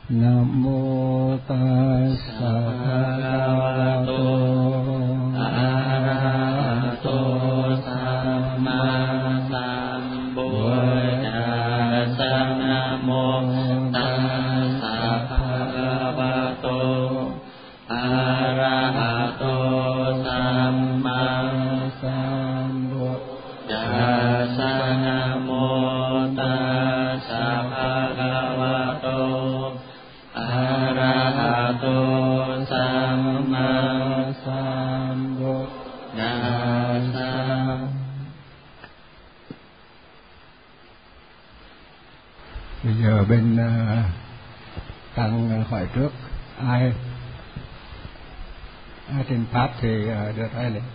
Nam mô Tassa Bhagavato Arahato Samma Sambuddhassa. Nam mô Tassa Bhagavato Arahato Samma Sambuddhassa. Nam mô Tassa Bhagavato Arahato Samma Sambuddhassa. Bây giờ bên tăng hỏi trước ai trên pháp thì đưa tay lên.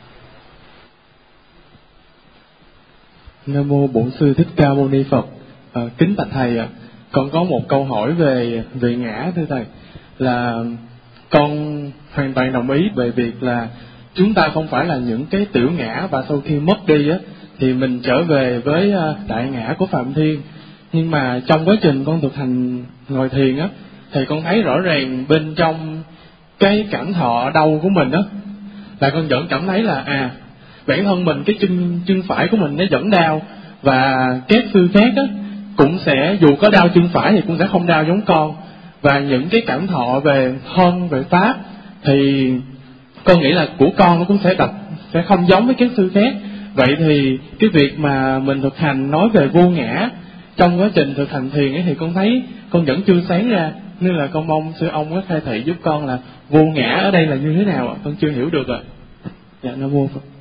Nam mô Bổn Sư Thích Ca Mâu Ni Phật. Kính bạch thầy ạ, con có một câu hỏi về ngã thưa thầy, là con hoàn toàn đồng ý về việc là chúng ta không phải là những cái tiểu ngã, và sau khi mất đi á thì mình trở về với đại ngã của Phạm Thiên. Nhưng mà trong quá trình con thực hành ngồi thiền á, thì con thấy rõ ràng bên trong cái cảm thọ đau của mình á, là con vẫn cảm thấy là bản thân mình, cái chân phải của mình nó vẫn đau, và các sư khác á cũng sẽ, dù có đau chân phải thì cũng sẽ không đau giống con. Và những cái cảm thọ về thân, về pháp thì con nghĩ là của con nó cũng sẽ không giống với các sư khác. Vậy thì cái việc mà mình thực hành nói về vô ngã trong quá trình thực hành thiền ấy, thì con thấy con vẫn chưa sáng ra, nên là con mong sư ông có khai thị giúp con là vô ngã ở đây là như thế nào ạ? Con chưa hiểu được ạ. Dạ, Nam mô Phật.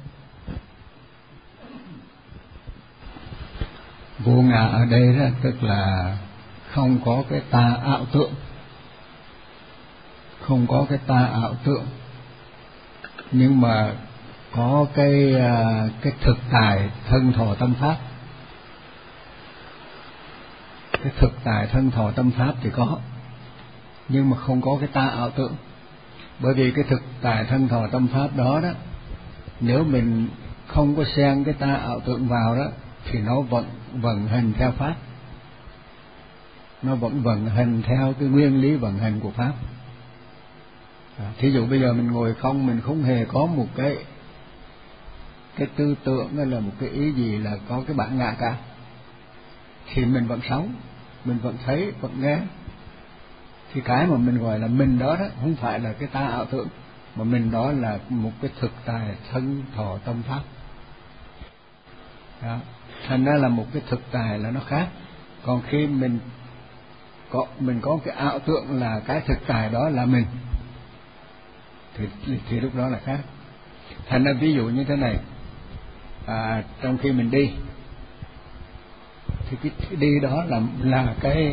Vô ngã ở đây đó, tức là không có cái ta ảo tượng, không có cái ta ảo tượng, nhưng mà có cái thực tại thân thọ tâm pháp. Cái thực tại thân thọ tâm pháp thì có, nhưng mà không có cái ta ảo tượng. Bởi vì cái thực tại thân thọ tâm pháp đó đó, nếu mình không có xen cái ta ảo tượng vào đó, thì nó vẫn vận hành theo pháp, nó vẫn vận hành theo cái nguyên lý vận hành của pháp. Thí dụ bây giờ mình ngồi không, mình không hề có một cái tư tưởng hay là một cái ý gì là có cái bản ngã cả, thì mình vẫn sống, mình vẫn thấy, vẫn nghe. Thì cái mà mình gọi là mình đó đó không phải là cái ta ảo tưởng, mà mình đó là một cái thực tại thân thọ tâm pháp đó. Thành ra là một cái thực tại là nó khác. Còn khi mình có cái ảo tưởng là cái thực tại đó là mình, thì lúc đó là khác. Thành ra ví dụ như thế này, trong khi mình đi thì cái đi đó là cái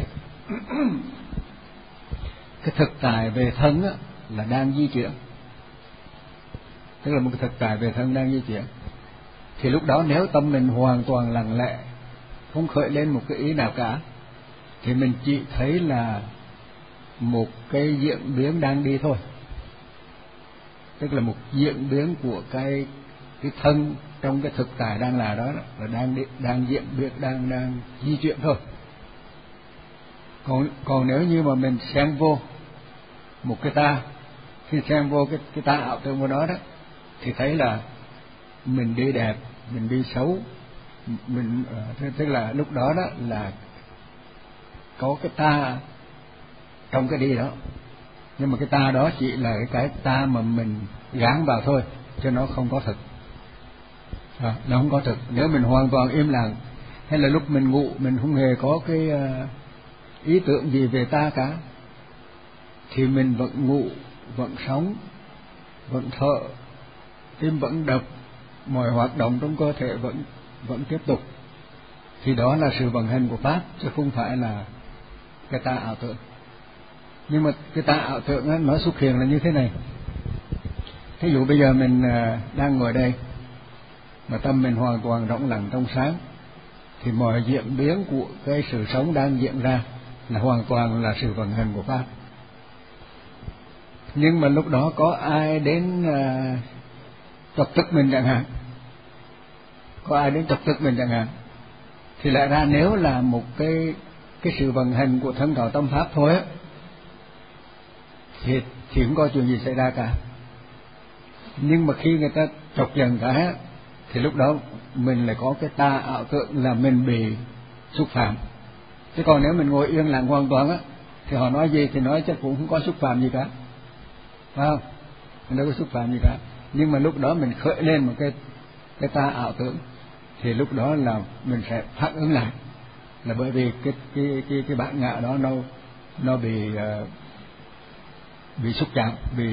cái thực tại về thân á, là đang di chuyển, tức là một cái thực tại về thân đang di chuyển. Thì lúc đó nếu tâm mình hoàn toàn lặng lẽ, không khởi lên một cái ý nào cả, thì mình chỉ thấy là một cái diễn biến đang đi thôi, tức là một diễn biến của cái thân trong cái thực tại đang là đó là đang diễn biến, đang di chuyển thôi. Còn nếu như mà mình xen vô một cái ta, khi xen vô cái ta ảo tưởng của nó đó, thì thấy là mình đi đẹp, mình đi xấu, mình tức là lúc đó đó là có cái ta trong cái đi đó, nhưng mà cái ta đó chỉ là cái ta mà mình gán vào thôi, chứ nó không có thực. Nó không có thực. Nếu mình hoàn toàn im lặng, hay là lúc mình ngủ mình không hề có cái ý tưởng gì về ta cả, thì mình vẫn ngủ, vẫn sống, vẫn thở, tim vẫn đập, mọi hoạt động trong cơ thể vẫn tiếp tục. Thì đó là sự vận hành của pháp, chứ không phải là cái ta ảo tưởng. Nhưng mà cái ta ảo tưởng đó, nó xuất hiện là như thế này. Thí dụ bây giờ mình đang ngồi đây, mà tâm mình hoàn toàn rỗng lặng trong sáng, thì mọi diễn biến của cái sự sống đang diễn ra là hoàn toàn là sự vận hành của pháp. Nhưng mà lúc đó có ai đến chọc tức mình chẳng hạn, thì lại ra nếu là một cái sự vận hành của thân thọ tâm pháp thôi á, thì không có chuyện gì xảy ra cả. Nhưng mà khi người ta chọc giận cái thì lúc đó mình lại có cái ta ảo tưởng là mình bị xúc phạm. Chứ còn nếu mình ngồi yên lặng hoàn toàn thì họ nói gì thì nói, chắc cũng không có xúc phạm gì cả, phải không? Mình đâu có xúc phạm gì cả. Nhưng mà lúc đó mình khởi lên một cái ta ảo tưởng thì lúc đó là mình sẽ phản ứng lại, là bởi vì cái bản ngã đó nó bị xúc chạm,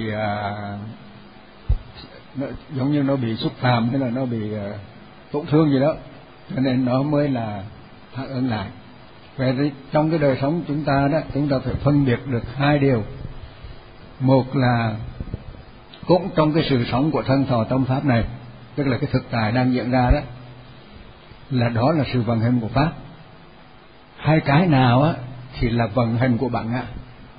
nó giống như nó bị xúc phạm, hay là nó bị tổn thương gì đó, cho nên nó mới là phản ứng lại. Vậy trong cái đời sống chúng ta đó, chúng ta phải phân biệt được hai điều. Một là cũng trong cái sự sống của thân thọ tâm pháp này, tức là cái thực tại đang diễn ra đó, đó là sự vận hành của pháp. Hai cái nào thì là vận hành của bản ngã.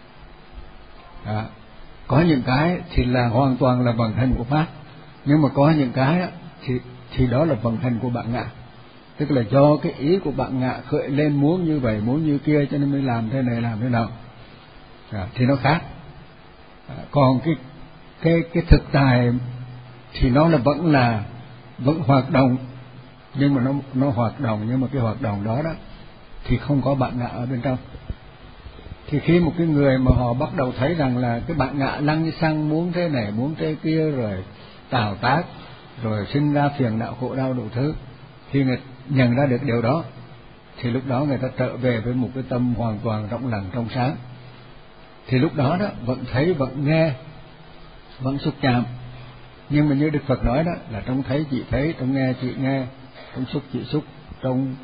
Có những cái thì là hoàn toàn là vận hành của pháp, nhưng mà có những cái thì đó là vận hành của bản ngã, tức là do cái ý của bản ngã khởi lên muốn như vậy muốn như kia, cho nên mới làm thế này làm thế nào, thì nó khác. Còn cái thực tại thì nó là vẫn hoạt động, nhưng mà nó hoạt động, nhưng mà cái hoạt động đó thì không có bản ngã ở bên trong. Thì khi một cái người mà họ bắt đầu thấy rằng là cái bản ngã lăng xăng muốn thế này muốn thế kia, rồi tạo tác, rồi sinh ra phiền não khổ đau đủ thứ, khi người nhận ra được điều đó thì lúc đó người ta trở về với một cái tâm hoàn toàn rộng lặng trong sáng. Thì lúc đó vẫn thấy vẫn nghe vẫn xúc chạm, nhưng mà như Đức Phật nói đó là trong thấy chỉ thấy, trong nghe chỉ nghe, trong xúc chỉ xúc, trong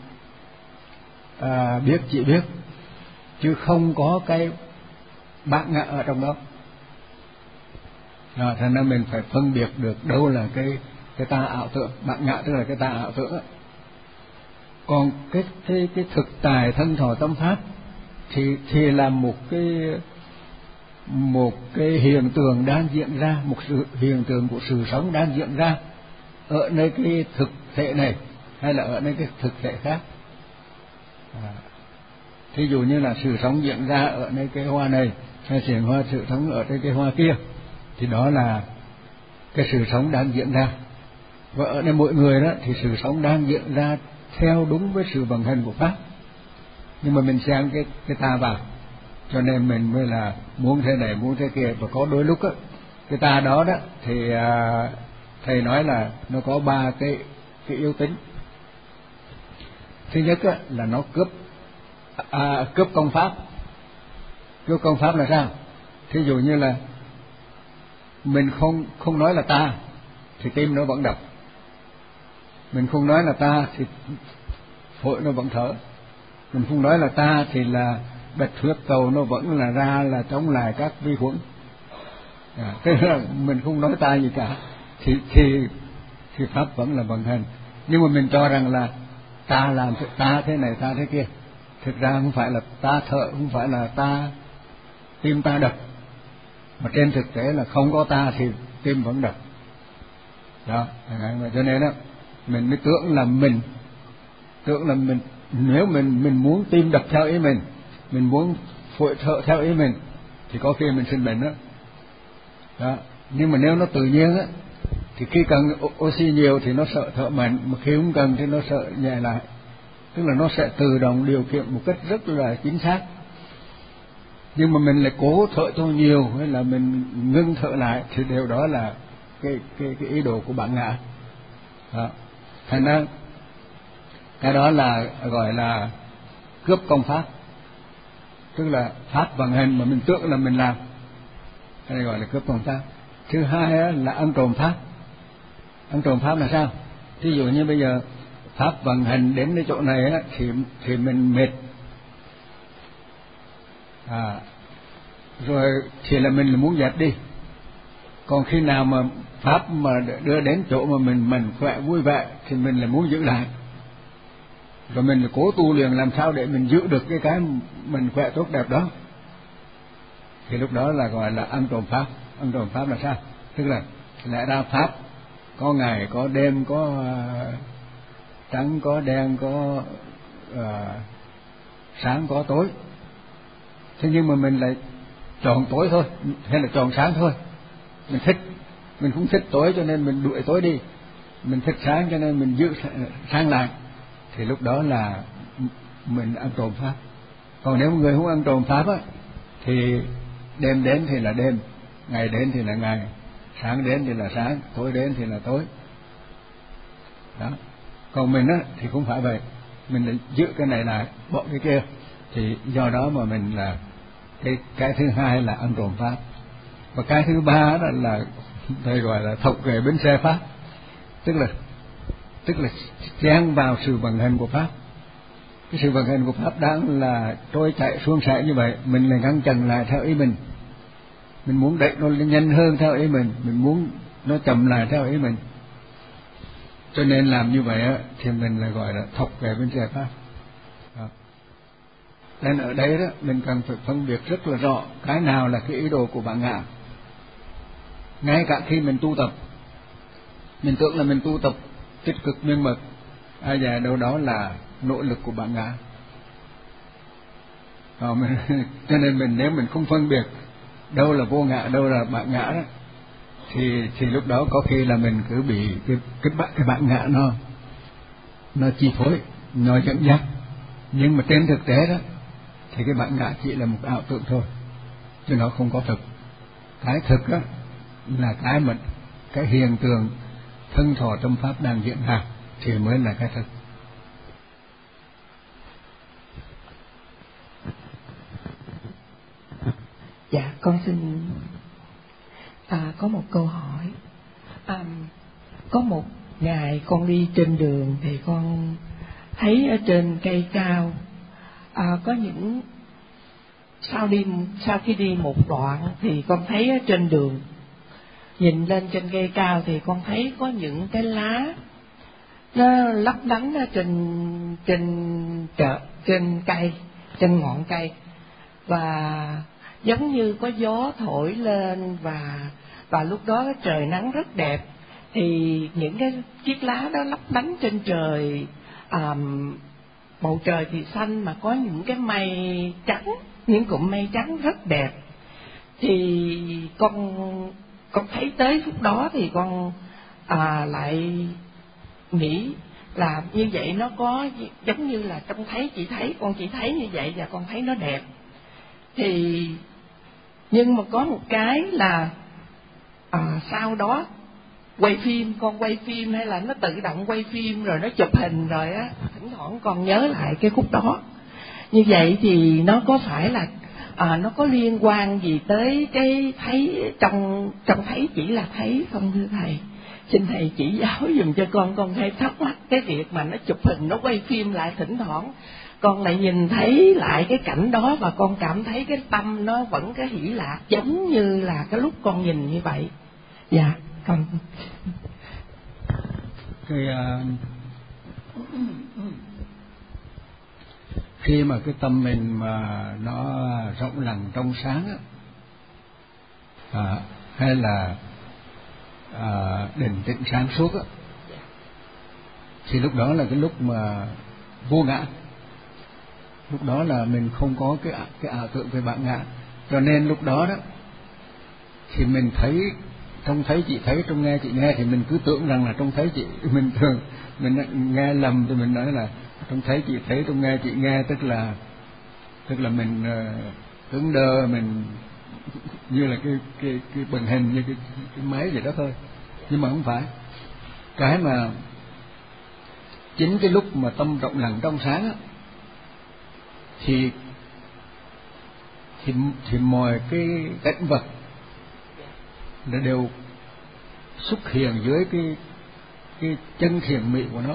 biết chỉ biết, chứ không có cái bản ngã ở trong đó. Thành ra mình phải phân biệt được đâu là cái ta ảo tưởng. Bản ngã tức là cái ta ảo tưởng. Còn cái thực tại thân thọ tâm pháp thì là một cái hiện tượng đang diễn ra, một sự hiện tượng của sự sống đang diễn ra ở nơi cái thực thể này hay là ở nơi cái thực thể khác. Thí dụ như là sự sống diễn ra ở nơi cái hoa này, hay sự sống ở cái hoa kia, thì đó là cái sự sống đang diễn ra. Và ở nơi mỗi người đó thì sự sống đang diễn ra theo đúng với sự vận hành của pháp, nhưng mà mình xem cái ta vào, cho nên mình mới là muốn thế này muốn thế kia. Và có đôi lúc cái ta đó thì thầy nói là nó có ba cái yếu tính. Thứ nhất là nó cướp công pháp. Cướp công pháp là sao? Thí dụ như là mình không nói là ta thì tim nó vẫn đập, mình không nói là ta thì phổi nó vẫn thở, mình không nói là ta thì là bạch huyết cầu nó vẫn là ra là chống lại các vi khuẩn. Tức là mình không nói ta gì cả thì pháp vẫn là vận hành. Nhưng mà mình cho rằng là ta làm ta thế này ta thế kia, thực ra không phải là ta thở, không phải là ta tim ta đập, mà trên thực tế là không có ta thì tim vẫn đập đó. Cho nên mình mới tưởng là mình nếu mình muốn tim đập theo ý mình muốn phổi thở theo ý mình, thì có khi mình sinh bệnh đó. Nhưng mà nếu nó tự nhiên thì khi cần oxy nhiều thì nó sợ thở mạnh, mà khi không cần thì nó sợ nhẹ lại, tức là nó sẽ tự động điều khiển một cách rất là chính xác. Nhưng mà mình lại cố thở cho nhiều hay là mình ngưng thở lại thì điều đó là cái ý đồ của bản ngã đó. Thành ra cái đó là gọi là cướp công pháp, tức là pháp vận hành mà mình tưởng là mình làm, cái này gọi là cướp công pháp. Thứ hai là ăn trộm pháp. Ăn trộm pháp là sao? Ví dụ như bây giờ pháp vận hành đến cái chỗ này thì mình mệt, rồi thì là mình muốn dẹp đi. Còn khi nào mà pháp mà đưa đến chỗ mà mình mạnh khỏe vui vẻ thì mình là muốn giữ lại, rồi mình cố tu luyện làm sao để mình giữ được cái mình khỏe tốt đẹp đó, thì lúc đó là gọi là ăn trộm pháp. Ăn trộm pháp là sao? Tức là lẽ ra pháp có ngày có đêm, có trắng có đen, có sáng có tối, thế nhưng mà mình lại chọn tối thôi hay là chọn sáng thôi. Mình không thích tối cho nên mình đuổi tối đi, mình thích sáng cho nên mình giữ sáng lại, thì lúc đó là mình ăn trộm pháp. Còn nếu người không ăn trộm pháp á, thì đêm đến thì là đêm, ngày đến thì là ngày, sáng đến thì là sáng, tối đến thì là tối. Đó. Còn mình á thì không phải vậy, mình lại giữ cái này lại, bỏ cái kia, thì do đó mà mình là cái thứ hai là ăn trộm pháp. Và cái thứ ba đó là thầy gọi là thọc ghệ bánh xe pháp, tức là chen vào sự vận hành của pháp. Cái sự vận hành của pháp đang là trôi chảy suôn sẻ như vậy, mình lại ngăn chặn lại theo ý mình muốn đẩy nó nhanh hơn theo ý mình muốn nó chậm lại theo ý mình. Cho nên làm như vậy á, thì mình lại gọi là thọc ghệ bánh xe pháp. Đó. Nên ở đây đó mình cần phải phân biệt rất là rõ cái nào là cái ý đồ của bản ngã. Ngay cả khi mình tu tập, mình tưởng là mình tu tập tích cực miên mật, dạ đâu đó là nỗ lực của bản ngã. Cho nên nếu mình không phân biệt đâu là vô ngã, đâu là bản ngã đó, thì lúc đó có khi là mình cứ bị cái bản ngã nó chi phối, nó dẫn dắt. Nhưng mà trên thực tế đó thì cái bản ngã chỉ là một ảo tưởng thôi, chứ nó không có thực. Cái thực đó là cái hiện tượng thân thọ tâm pháp đang diễn ra thì mới là cái thực. Dạ, con xin có một câu hỏi. Có một ngày con đi trên đường thì con thấy ở trên cây cao có những sau khi đi một đoạn thì con thấy ở trên đường, nhìn lên trên cây cao thì con thấy có những cái lá nó lấp lánh ở trên cây, trên ngọn cây, và giống như có gió thổi lên, và lúc đó trời nắng rất đẹp, thì những cái chiếc lá đó lấp lánh trên trời, bầu trời thì xanh mà có những cái mây trắng, những cụm mây trắng rất đẹp. Thì con thấy tới lúc đó thì con lại nghĩ là như vậy nó có giống như là con chỉ thấy như vậy và con thấy nó đẹp. Thì nhưng mà có một cái là sau đó con quay phim hay là nó tự động quay phim rồi nó chụp hình rồi á, thỉnh thoảng con nhớ lại cái khúc đó. Như vậy thì nó có phải là nó có liên quan gì tới cái thấy trong thấy chỉ là thấy không thưa thầy? Xin thầy chỉ giáo dùm cho con hay thắc mắc cái việc mà nó chụp hình, nó quay phim lại, thỉnh thoảng con lại nhìn thấy lại cái cảnh đó và con cảm thấy cái tâm nó vẫn cái hỷ lạc giống như là cái lúc con nhìn như vậy. Dạ, con khi mà cái tâm mình mà nó rộng lặng trong sáng á, hay là định tĩnh sáng suốt á, thì lúc đó là cái lúc mà vô ngã, lúc đó là mình không có cái ảo tưởng về bản ngã. Cho nên lúc đó đó thì mình thấy, trông thấy chị thấy, trông nghe chị nghe, thì mình cứ tưởng rằng là trông thấy chị, mình nghe lầm thì mình nói là trông thấy chị thấy, trông nghe chị nghe, tức là mình cứng đơ, mình như là cái bằng hình, như cái máy vậy đó thôi. Nhưng mà không phải. Cái mà chính cái lúc mà tâm rộng lặng trong sáng á, thì mọi cái cảnh vật nó đều xuất hiện dưới cái chân thiện mỹ của nó.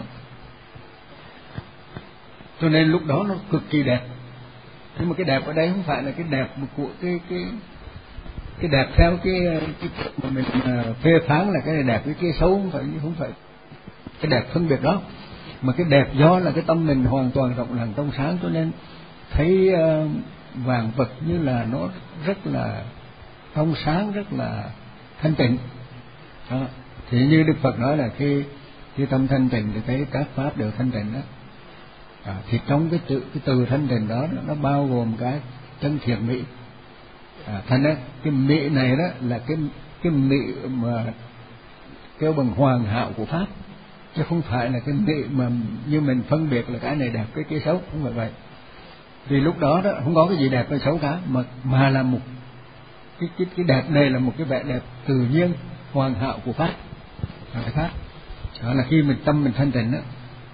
Cho nên lúc đó nó cực kỳ đẹp. Nhưng mà cái đẹp ở đây không phải là cái đẹp của cái đẹp theo cái mà mình phê phán là cái đẹp, cái xấu, không phải cái đẹp phân biệt đó, mà cái đẹp do là cái tâm mình hoàn toàn rộng lặng trong sáng, cho nên thấy vạn vật như là nó rất là trong sáng, rất là thanh tịnh. Đó. Thì như Đức Phật nói là khi tâm thanh tịnh thì thấy các pháp đều thanh tịnh đó. Thì trong cái từ thanh tịnh đó nó bao gồm cái chân thiện mỹ. Thành ra cái mị này đó là cái mị mà kêu bằng hoàn hảo của Pháp, chứ không phải là cái mị mà như mình phân biệt là cái này đẹp cái kia xấu, không phải vậy. Vì lúc đó đó không có cái gì đẹp hay xấu cả, mà là một cái đẹp này là một cái vẻ đẹp tự nhiên hoàn hảo của Pháp. Đó là khi mình tâm mình thanh tịnh đó.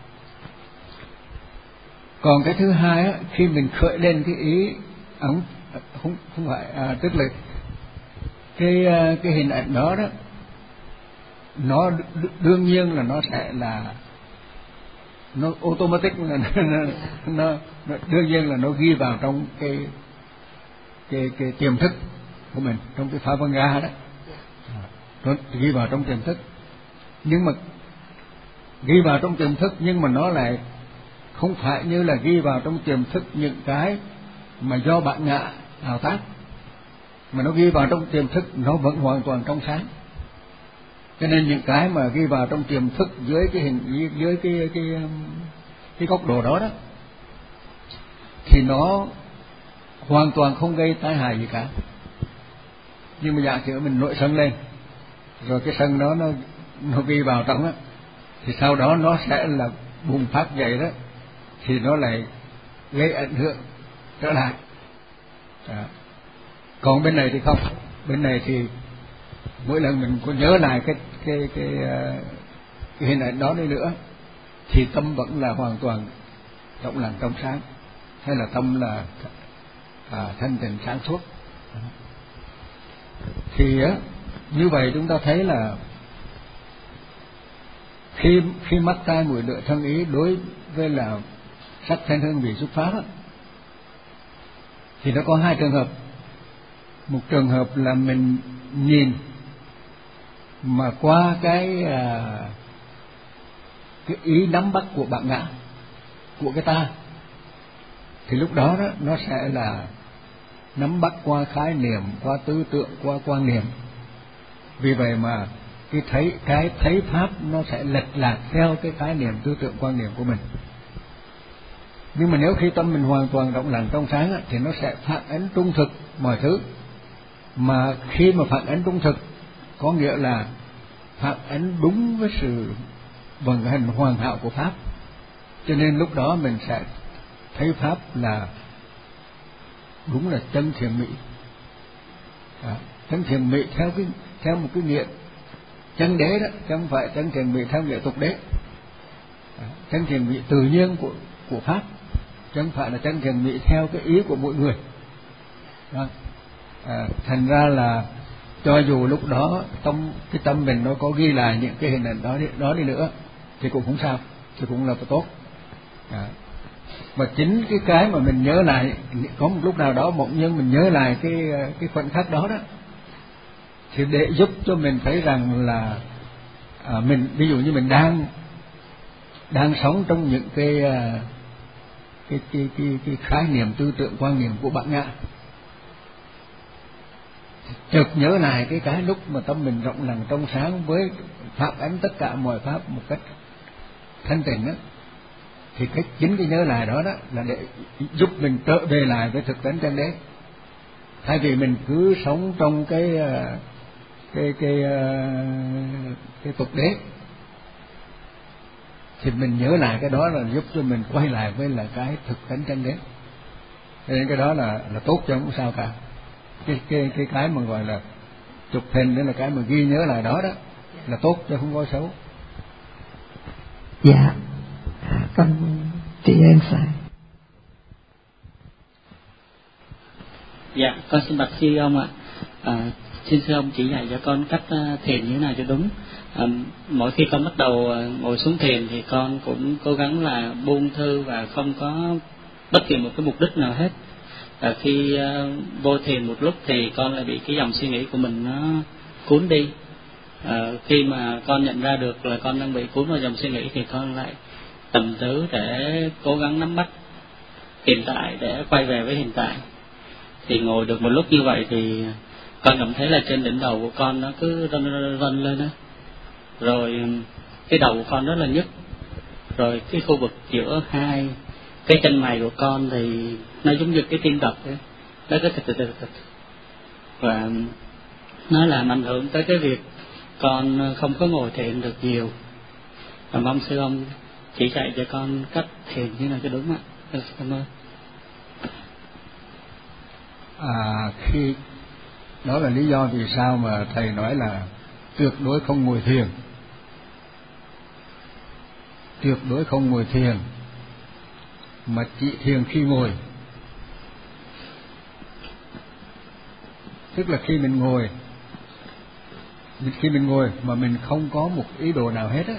Còn cái thứ hai á, khi mình khởi lên cái ý không phải tức là cái hình ảnh đó đó, nó đương nhiên là nó sẽ là nó automatic, là nó đương nhiên là nó ghi vào trong cái tiềm thức của mình, trong cái phá văn ga đó, nó ghi vào trong tiềm thức. Nhưng mà ghi vào trong tiềm thức nhưng mà nó lại không phải như là ghi vào trong tiềm thức những cái mà do bạn ngã ảo tác, mà nó ghi vào trong tiềm thức nó vẫn hoàn toàn trong sáng. Cho nên những cái mà ghi vào trong tiềm thức dưới cái hình, dưới cái góc độ đó đó, thì nó hoàn toàn không gây tai hại gì cả. Nhưng mà giả sử mình nổi sân lên, rồi cái sân đó nó ghi vào trong á, thì sau đó nó sẽ là bùng phát dậy đó, thì nó lại gây ảnh hưởng trở lại. Còn bên này thì không, bên này thì mỗi lần mình có nhớ lại cái hình ảnh đó đi nữa, thì tâm vẫn là hoàn toàn rộng lặng trong sáng, hay là tâm là thanh tịnh sáng suốt. Thì như vậy chúng ta thấy là khi mắt tai mũi lưỡi thân ý đối với là sắc thanh hương vị xuất pháp á, thì nó có hai trường hợp. Một trường hợp là mình nhìn mà qua cái ý nắm bắt của bạn ngã, của cái ta, thì lúc đó đó nó sẽ là nắm bắt qua khái niệm, qua tư tưởng, qua quan niệm. Vì vậy mà cái thấy pháp nó sẽ lệch lạc theo cái khái niệm, tư tưởng, quan niệm của mình. Nhưng mà nếu khi tâm mình hoàn toàn rộng lặng trong sáng á, thì nó sẽ phản ánh trung thực mọi thứ. Mà khi mà phản ánh trung thực có nghĩa là phản ánh đúng với sự vận hành hoàn hảo của pháp. Cho nên lúc đó mình sẽ thấy pháp là đúng là chân thiện mỹ. Chân thiện mỹ theo một cái nghĩa chân đế đó, chứ không phải chân thiện mỹ theo nghĩa tục đế. Chân thiện mỹ tự nhiên của pháp, chứ không phải là chân thiện mỹ theo cái ý của mỗi người. Thành ra là cho dù lúc đó cái tâm mình nó có ghi lại những cái hình ảnh đó đi nữa thì cũng không sao, thì cũng là tốt. Mà chính cái mà mình nhớ lại, có một lúc nào đó bỗng nhiên mình nhớ lại cái khoảnh khắc đó đó, thì để giúp cho mình thấy rằng là mình, ví dụ như mình đang sống trong những cái khái niệm, tư tưởng, quan niệm của bạn ngã, chợt nhớ lại cái lúc mà tâm mình rộng lặng trong sáng với phản ánh tất cả mọi pháp một cách thanh tịnh đó, thì chính cái nhớ lại đó là để giúp mình trở về lại với thực tánh chân đế. Thay vì mình cứ sống trong cái tục đế, thì mình nhớ lại cái đó là giúp cho mình quay lại với là cái thực tánh chân đế. Cho nên cái đó là tốt, chứ không sao cả. Cái mà gọi là chụp hình, đó là cái mà ghi nhớ lại đó là tốt, chứ không có xấu. Dạ, con chị em sai. Dạ, con xin bạch sư ông ạ. Xin sư ông chỉ dạy cho con cách thiền như thế nào cho đúng. Mỗi khi con bắt đầu ngồi xuống thiền thì con cũng cố gắng là buông thư và không có bất kỳ một cái mục đích nào hết. Khi vô thiền một lúc thì con lại bị cái dòng suy nghĩ của mình nó cuốn đi. Khi mà con nhận ra được là con đang bị cuốn vào dòng suy nghĩ thì con lại tầm tứ để cố gắng nắm bắt hiện tại, để quay về với hiện tại. Thì ngồi được một lúc như vậy thì con cảm thấy là trên đỉnh đầu của con nó cứ rân lên đó. Rồi cái đầu của con rất là nhức. Rồi cái khu vực giữa hai cái chân mày của con thì nó giống như cái tim đập ấy. Nó cứ thịt. và nó làm ảnh hưởng tới cái việc con không có ngồi thiền được nhiều, và mong sư ông chỉ dạy cho con cách thiền như nào cho đúng ạ. Cảm ơn. Khi đó là lý do vì sao mà thầy nói là tuyệt đối không ngồi thiền, tuyệt đối không ngồi thiền, mà chỉ thiền khi ngồi. Tức là khi mình ngồi mà mình không có một ý đồ nào hết á,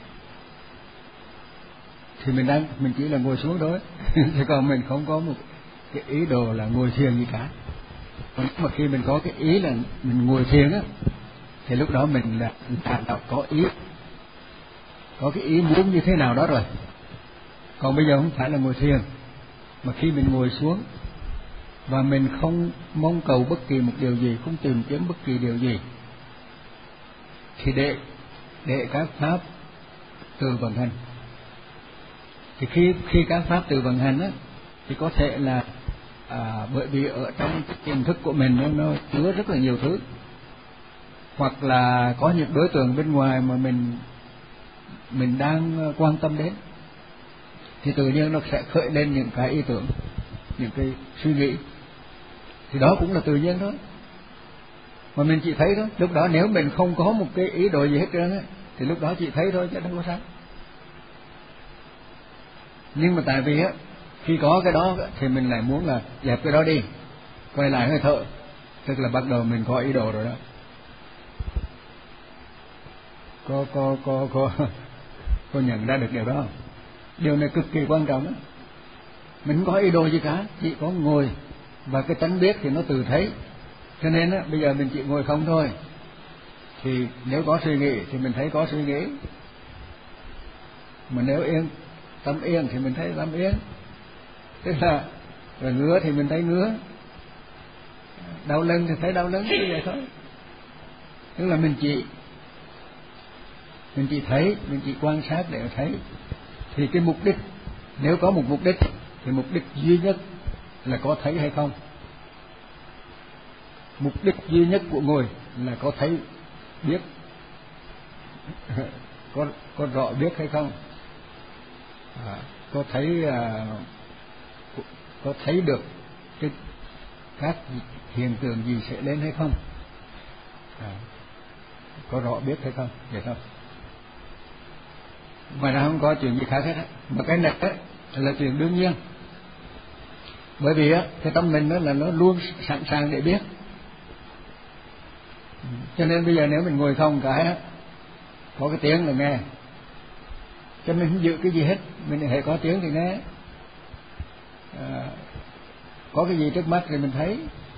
thì mình chỉ là ngồi xuống thôi. Chứ còn mình không có một cái ý đồ là ngồi thiền gì cả. Còn mà khi mình có cái ý là mình ngồi thiền á, thì lúc đó mình là có ý, có cái ý muốn như thế nào đó rồi. Còn bây giờ không phải là ngồi thiền, mà khi mình ngồi xuống và mình không mong cầu bất kỳ một điều gì, không tìm kiếm bất kỳ điều gì, thì để các pháp từ vận hành. Thì khi các pháp từ vận hành á, thì có thể là bởi vì ở trong tiềm thức của mình nó chứa rất là nhiều thứ, hoặc là có những đối tượng bên ngoài mà mình đang quan tâm đến, thì tự nhiên nó sẽ khởi lên những cái ý tưởng, những cái suy nghĩ, thì đó cũng là tự nhiên thôi, mà mình chỉ thấy thôi. Lúc đó nếu mình không có một cái ý đồ gì hết trơn á, thì lúc đó chỉ thấy thôi chứ không có sao. Nhưng mà tại vì á, khi có cái đó thì mình lại muốn là dẹp cái đó đi, quay lại hơi thở, tức là bắt đầu mình có ý đồ rồi đó. Có nhận ra được điều đó không? Điều này cực kỳ quan trọng đó. Mình không có ý đồ gì cả, chỉ có ngồi, và cái tánh biết thì nó tự thấy. Cho nên á, bây giờ mình chỉ ngồi không thôi, thì nếu có suy nghĩ thì mình thấy có suy nghĩ, mà nếu tâm yên thì mình thấy tâm yên. Tức là ngứa thì mình thấy ngứa, đau lưng thì thấy đau lưng, như vậy thôi. Tức là mình chỉ thấy, mình chỉ quan sát để thấy. Thì cái mục đích, nếu có một mục đích, thì mục đích duy nhất là có thấy hay không. Mục đích duy nhất của ngồi là có thấy biết, có rõ biết hay không, có thấy được các hiện tượng gì sẽ lên hay không, có rõ biết hay không, vậy không. Ngoài ra không có chuyện gì khác hết á. Mà cái này là chuyện đương nhiên, bởi vì á, cái tâm mình đó là nó luôn sẵn sàng để biết. Cho nên bây giờ nếu mình ngồi không cái á, có cái tiếng là nghe, cho nên không giữ cái gì hết, mình hãy có tiếng thì nghe. Có cái gì trước mắt thì mình thấy,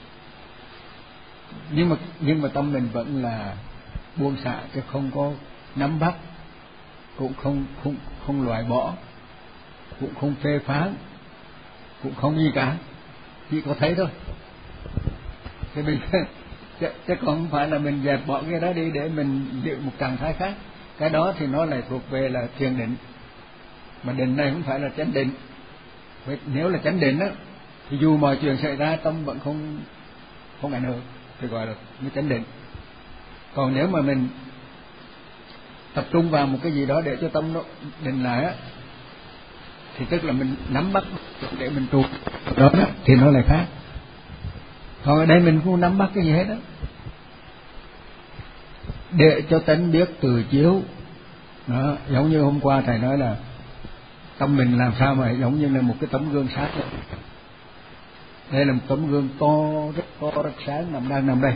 nhưng mà tâm mình vẫn là buông xả, chứ không có nắm bắt, cũng không loại bỏ, cũng không phê phán, cũng không gì cả, chỉ có thấy thôi. Thì mình chứ còn không phải là mình dẹp bỏ cái đó đi để mình giữ một trạng thái khác. Cái đó thì nó lại thuộc về là thiền định, mà định này không phải là chánh định. Nếu là chánh định á, thì dù mọi chuyện xảy ra tâm vẫn không ảnh hưởng, thì gọi là mới chánh định. Còn nếu mà mình tập trung vào một cái gì đó để cho tâm nó định lại á, thì tức là mình nắm bắt để mình trụ đó, thì nó lại khác. Còn ở đây mình không nắm bắt cái gì hết á, để cho tánh biết từ chiếu đó. Giống như hôm qua thầy nói là tâm mình làm sao mà giống như là một cái tấm gương sáng. Đây là một tấm gương to rất sáng, đang nằm đây.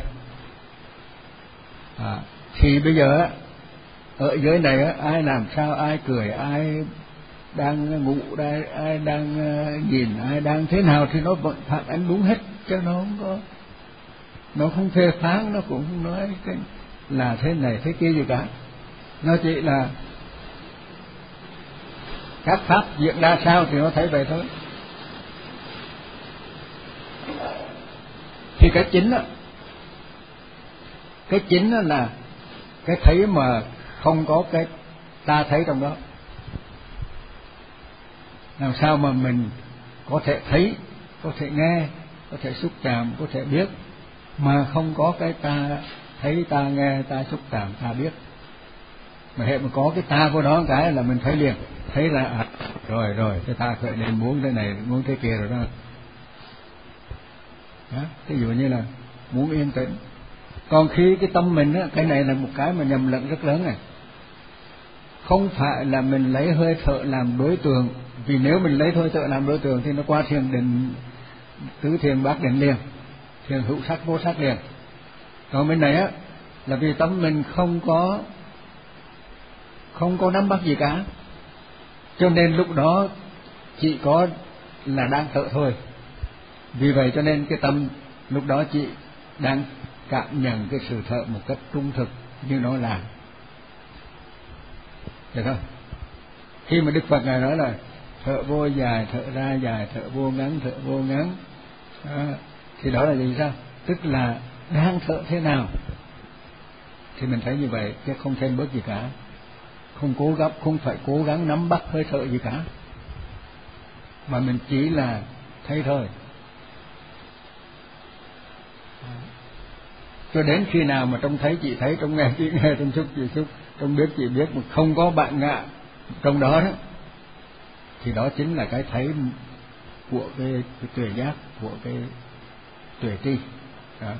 Thì bây giờ á, ở dưới này á, ai làm sao, ai cười, ai đang ngủ đây, ai đang nhìn, ai đang thế nào thì nó vẫn phản ánh đúng hết, chứ nó không phê phán, nó cũng không nói cái là thế này thế kia gì cả. Nó chỉ là các pháp diễn ra sao thì nó thấy vậy thôi. Thì cái chính đó là cái thấy mà không có cái ta thấy trong đó. Làm sao mà mình có thể thấy, có thể nghe, có thể xúc chạm, có thể biết, mà không có cái ta thấy, ta nghe, ta xúc chạm, ta biết. Mà hệ mà có cái ta của đó cái là mình thấy liền, thấy là rồi cái ta khởi lên muốn thế này, muốn thế kia rồi đó. Ví dụ như là muốn yên tĩnh. Còn khi cái tâm mình á, cái này là một cái mà nhầm lẫn rất lớn này. Không phải là mình lấy hơi thở làm đối tượng, vì nếu mình lấy hơi thở làm đối tượng thì nó qua thiền định, tứ thiền bát định liền, thiền hữu sắc vô sắc liền. Còn bên này á là vì tâm mình không có nắm bắt gì cả, cho nên lúc đó chỉ có là đang thở thôi. Vì vậy cho nên cái tâm lúc đó chị đang cảm nhận cái sự thở một cách trung thực như nó là. Được không? Khi mà Đức Phật Ngài nói là thở vô dài, thở ra dài, thở vô ngắn, thở vô ngắn, thì đó là gì sao? Tức là đang thở thế nào thì mình thấy như vậy, chứ không thêm bớt gì cả, không phải cố gắng nắm bắt hơi thở gì cả, mà mình chỉ là thấy thôi. Cho đến khi nào mà trông thấy chị thấy, trông nghe chị nghe, trông xúc chị xúc, trông biết chị biết, mà không có bạn ngạ trong đó đó, thì đó chính là cái thấy của cái tuệ giác, của cái tuệ tri đó.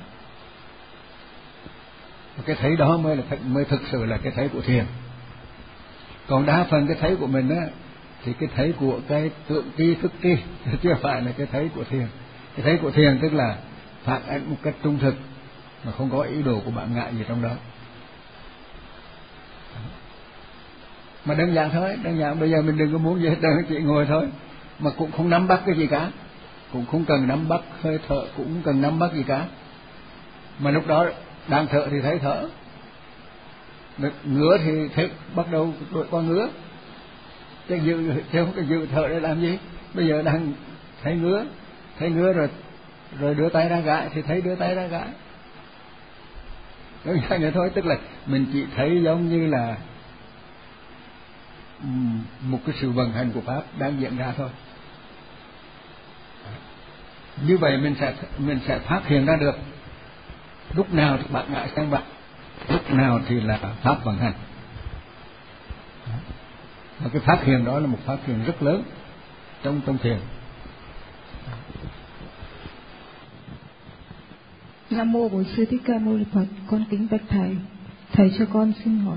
Cái thấy đó mới thực sự là cái thấy của thiền. Còn đa phần cái thấy của mình á thì cái thấy của cái tượng tri thức tri, chưa phải là cái thấy của thiền. Cái thấy của thiền tức là phản ánh một cách trung thực mà không có ý đồ của bạn ngại gì trong đó. Mà đơn giản thôi, đơn giản bây giờ mình đừng có muốn gì hết, đơn chỉ ngồi thôi, mà cũng không nắm bắt cái gì cả, cũng không cần nắm bắt hơi thở, cũng không cần nắm bắt gì cả, mà lúc đó đang thở thì thấy thở, ngứa thì thấy bắt đầu đổi qua ngứa, chứ không có dự thở để làm gì. Bây giờ đang thấy ngứa rồi đưa tay ra gãi thì thấy đưa tay ra gãi. Đơn giản vậy thôi, tức là mình chỉ thấy giống như là một cái sự vận hành của pháp đang diễn ra thôi. Như vậy mình sẽ phát hiện ra được lúc nào thì bạn ngại sang bạn, lúc nào thì là pháp vận hành. Và cái phát hiện đó là một phát hiện rất lớn trong thiền. Nam mô Bổn Sư Thích Ca Mâu Ni Phật. Con kính bạch thầy, thầy cho con xin hỏi.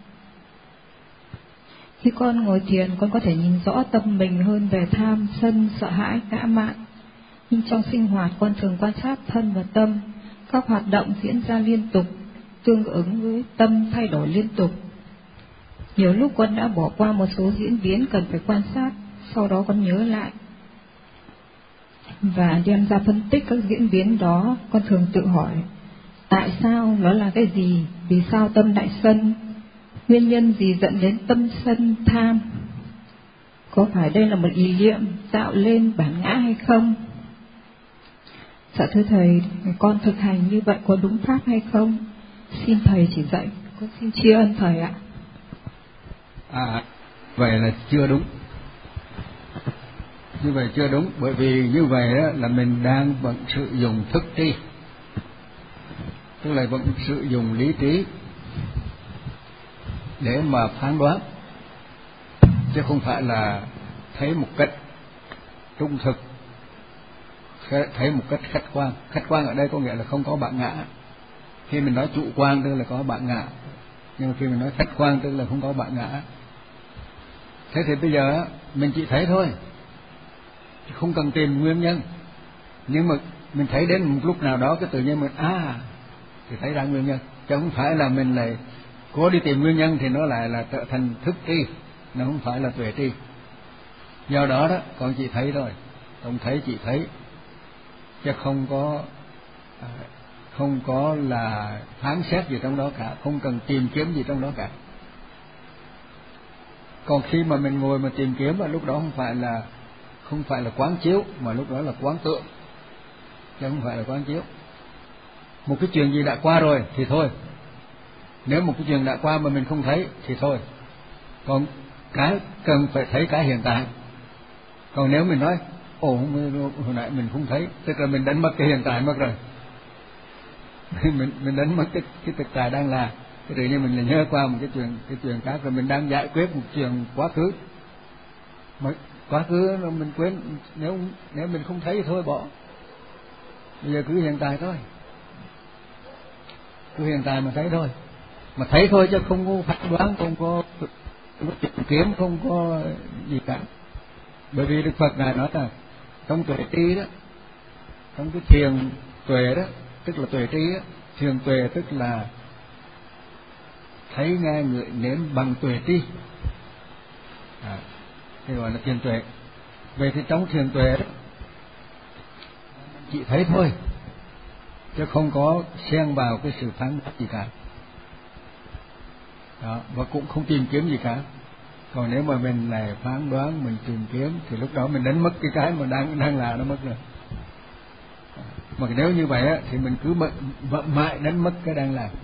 Khi con ngồi thiền, con có thể nhìn rõ tâm mình hơn về tham, sân, sợ hãi, ngã mạn. Nhưng trong sinh hoạt, con thường quan sát thân và tâm, các hoạt động diễn ra liên tục, tương ứng với tâm thay đổi liên tục. Nhiều lúc con đã bỏ qua một số diễn biến cần phải quan sát, sau đó con nhớ lại và đem ra phân tích các diễn biến đó. Con thường tự hỏi, tại sao, nó là cái gì, vì sao tâm lại sân, nguyên nhân gì dẫn đến tâm sân tham, có phải đây là một ý niệm tạo lên bản ngã hay không? Dạ thưa thầy, con thực hành như vậy có đúng pháp hay không? Xin thầy chỉ dạy, con xin tri ân thầy ạ. Vậy là chưa đúng. Như vậy chưa đúng, bởi vì như vậy đó là mình đang vẫn sử dụng thức tri, tức là vẫn sử dụng lý trí để mà phán đoán, chứ không phải là thấy một cách trung thực, thấy một cách khách quan. Khách quan ở đây có nghĩa là không có bạn ngã. Khi mình nói chủ quan tức là có bạn ngã, nhưng mà khi mình nói khách quan tức là không có bạn ngã. Thế thì bây giờ mình chỉ thấy thôi, không cần tìm nguyên nhân. Nhưng mà mình thấy đến một lúc nào đó cái tự nhiên mình thì thấy ra nguyên nhân, chứ không phải là mình lại cố đi tìm nguyên nhân thì nó lại là trở thành thức tri, nó không phải là tuệ tri. Do đó đó con chỉ thấy thôi, con thấy chỉ thấy, chứ không có là phán xét gì trong đó cả, không cần tìm kiếm gì trong đó cả. Còn khi mà mình ngồi mà tìm kiếm, lúc đó không phải là quán chiếu, mà lúc đó là quán tượng, chứ không phải là quán chiếu. Một cái chuyện gì đã qua rồi thì thôi, nếu một cái chuyện đã qua mà mình không thấy thì thôi. Còn cái cần phải thấy cái hiện tại. Còn nếu mình nói hồi nãy mình không thấy, tức là mình đánh mất cái hiện tại mất rồi. mình đánh mất cái thực tại đang là. Cái tự nhiên mình lại nhớ qua một cái chuyện khác, rồi mình đang giải quyết một chuyện quá khứ. Mà quá khứ mình quên, nếu mình không thấy thì thôi bỏ. Bây giờ cứ hiện tại thôi, cứ hiện tại mà thấy thôi, mà thấy thôi chứ không có phán đoán, không có tìm kiếm, không có gì cả. Bởi vì Đức Phật ngài nói là trong tuệ tri đó, trong cái thiền tuệ đó, tức là tuệ tri đó, thiền tuệ tức là thấy nghe ngửi nếm bằng tuệ tri, thì gọi là thiền tuệ. Vậy thì trong thiền tuệ đó chỉ thấy thôi, chứ không có xen vào cái sự phán đoán gì cả. Đó, và cũng không tìm kiếm gì cả. Còn nếu mà mình lại phán đoán, mình tìm kiếm, thì lúc đó mình đánh mất cái mà đang là nó mất rồi. Mà nếu như vậy á, thì mình cứ mãi đánh mất cái đang làm.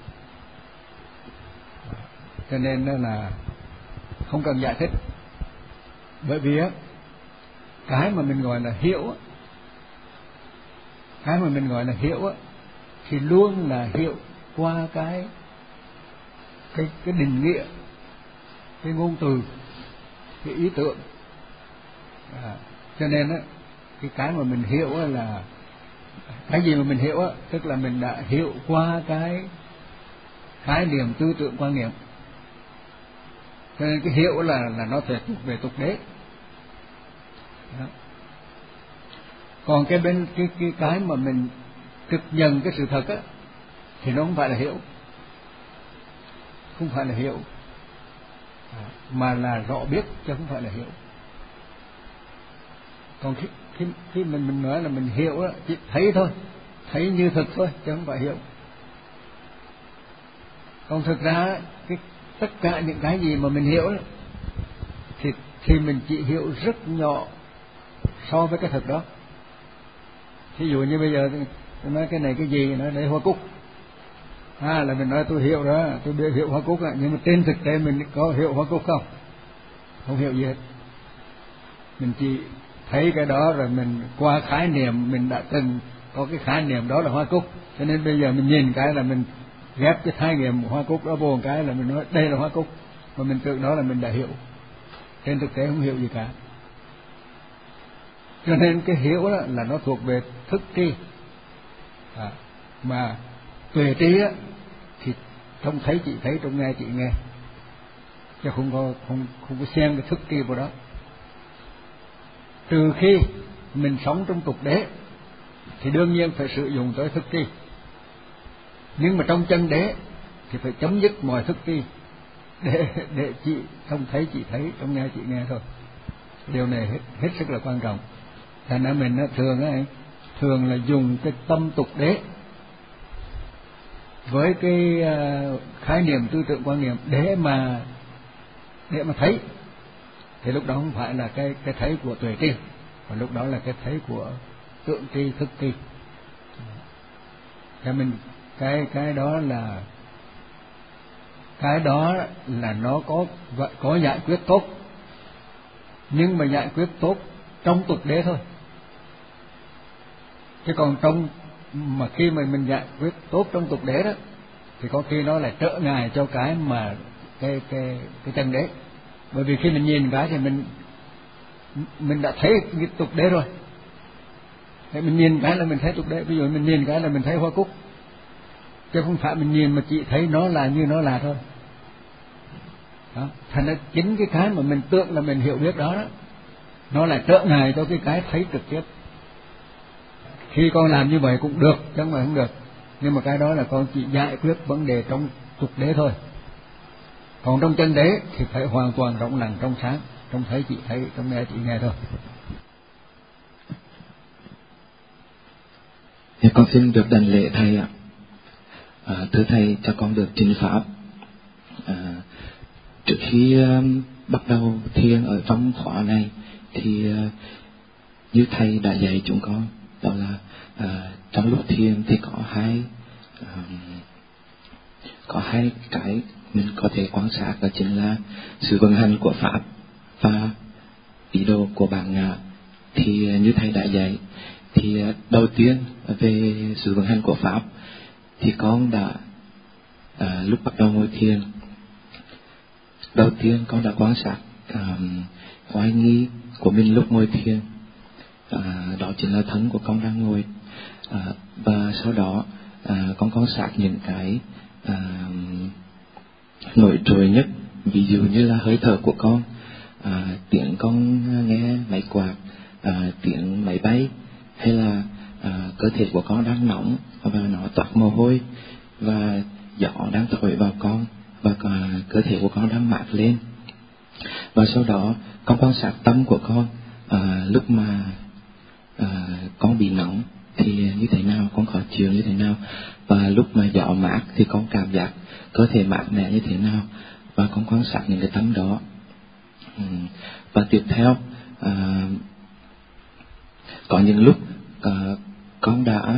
Cho nên đó là không cần giải thích. Bởi vì á, cái mà mình gọi là hiểu á, cái mà mình gọi là hiểu á, thì luôn là hiểu qua cái định nghĩa, cái ngôn từ, cái ý tưởng. Cho nên á, cái mà mình hiểu á là cái gì mà mình hiểu á, tức là mình đã hiểu qua cái khái niệm tư tưởng quan niệm. Cho nên cái hiểu là nó phải thuộc về tục đế. Đó. Còn cái mà mình thực nhận cái sự thật á, thì nó không phải là hiểu, không phải là hiểu, mà là rõ biết chứ không phải là hiểu. Còn khi mình nói là mình hiểu á, chỉ thấy thôi, thấy như thực thôi chứ không phải hiểu. Còn thực ra tất cả những cái gì mà mình hiểu đó, thì mình chỉ hiểu rất nhỏ so với cái thực đó. Ví dụ như bây giờ tôi nói cái này cái gì, nói đây hoa cúc, là mình nói tôi hiểu đó, tôi biết hiểu hoa cúc, nhưng mà trên thực tế mình có hiểu hoa cúc không? Không hiểu gì hết. Mình chỉ thấy cái đó, rồi mình qua khái niệm mình đã từng có cái khái niệm đó là hoa cúc, cho nên bây giờ mình nhìn cái là mình ghép cái khái niệm hoa cúc đó vô một cái là mình nói đây là hoa cúc, mà mình tưởng đó là mình đã hiểu, trên thực tế không hiểu gì cả. Cho nên cái hiểu đó là nó thuộc về thức tri, mà tuệ tri á thì trông thấy chị thấy, trông nghe chị nghe, chứ không có xen cái thức tri vào đó. Trừ khi mình sống trong tục đế thì đương nhiên phải sử dụng tới thức tri, nhưng mà trong chân đế thì phải chấm dứt mọi thức tri để chị trông thấy chị thấy, trông nghe chị nghe thôi. Điều này hết sức là quan trọng. Thành ra mình thường là dùng cái tâm tục đế với cái khái niệm tư tưởng quan niệm để mà thấy, thì lúc đó không phải là cái thấy của tuệ tri, mà lúc đó là cái thấy của tượng tri, thức tri. Cho mình cái đó là nó có giải quyết tốt, nhưng mà giải quyết tốt trong tục đế thôi. Chứ còn mà khi mà mình giải quyết tốt trong tục đế đó, thì có khi nó lại trở ngại cho cái mà cái chân đế. Bởi vì khi mình nhìn cái thì mình đã thấy cái tục đế rồi. Thế mình nhìn cái là mình thấy tục đế. Ví dụ mình nhìn cái là mình thấy hoa cúc, chứ không phải mình nhìn mà chỉ thấy nó là như nó là thôi. Đó. Thành ra chính cái mà mình tưởng là mình hiểu biết đó, nó lại trở ngại cho cái thấy trực tiếp. Khi con làm như vậy cũng được, chứ không phải không được, nhưng mà cái đó là con chỉ giải quyết vấn đề trong tục đế thôi. Còn trong chân đế thì phải hoàn toàn rộng lặng trong sáng, trong thấy chị thấy, trong nghe chị nghe thôi. Dạ, con xin được đảnh lễ thầy ạ. Thưa thầy, cho con được trình pháp. Trước khi bắt đầu thiền ở trong khóa này thì như thầy đã dạy chúng con, đó là trong lúc thiền thì có hai cái mình có thể quan sát, đó chính là sự vận hành của pháp và ý đồ của bản ngã. Thì như thầy đã dạy, thì đầu tiên về sự vận hành của pháp thì con đã lúc bắt đầu ngồi thiền, đầu tiên con đã quan sát oai nghi của mình lúc ngồi thiền, đó chính là thân của con đang ngồi, và sau đó con quan sát những cái nổi trội nhất, ví dụ như là hơi thở của con, tiếng con nghe máy quạt, tiếng máy bay, hay là cơ thể của con đang nóng và nó toát mồ hôi, và gió đang thổi vào con, và cơ thể của con đang mát lên. Và sau đó con quan sát tâm của con, lúc mà con bị nóng thì như thế nào, con khó chịu như thế nào, và lúc mà gió mát thì con cảm giác cơ thể mát mẻ như thế nào, và con quan sát những cái tâm đó. Và tiếp theo, có những lúc con đã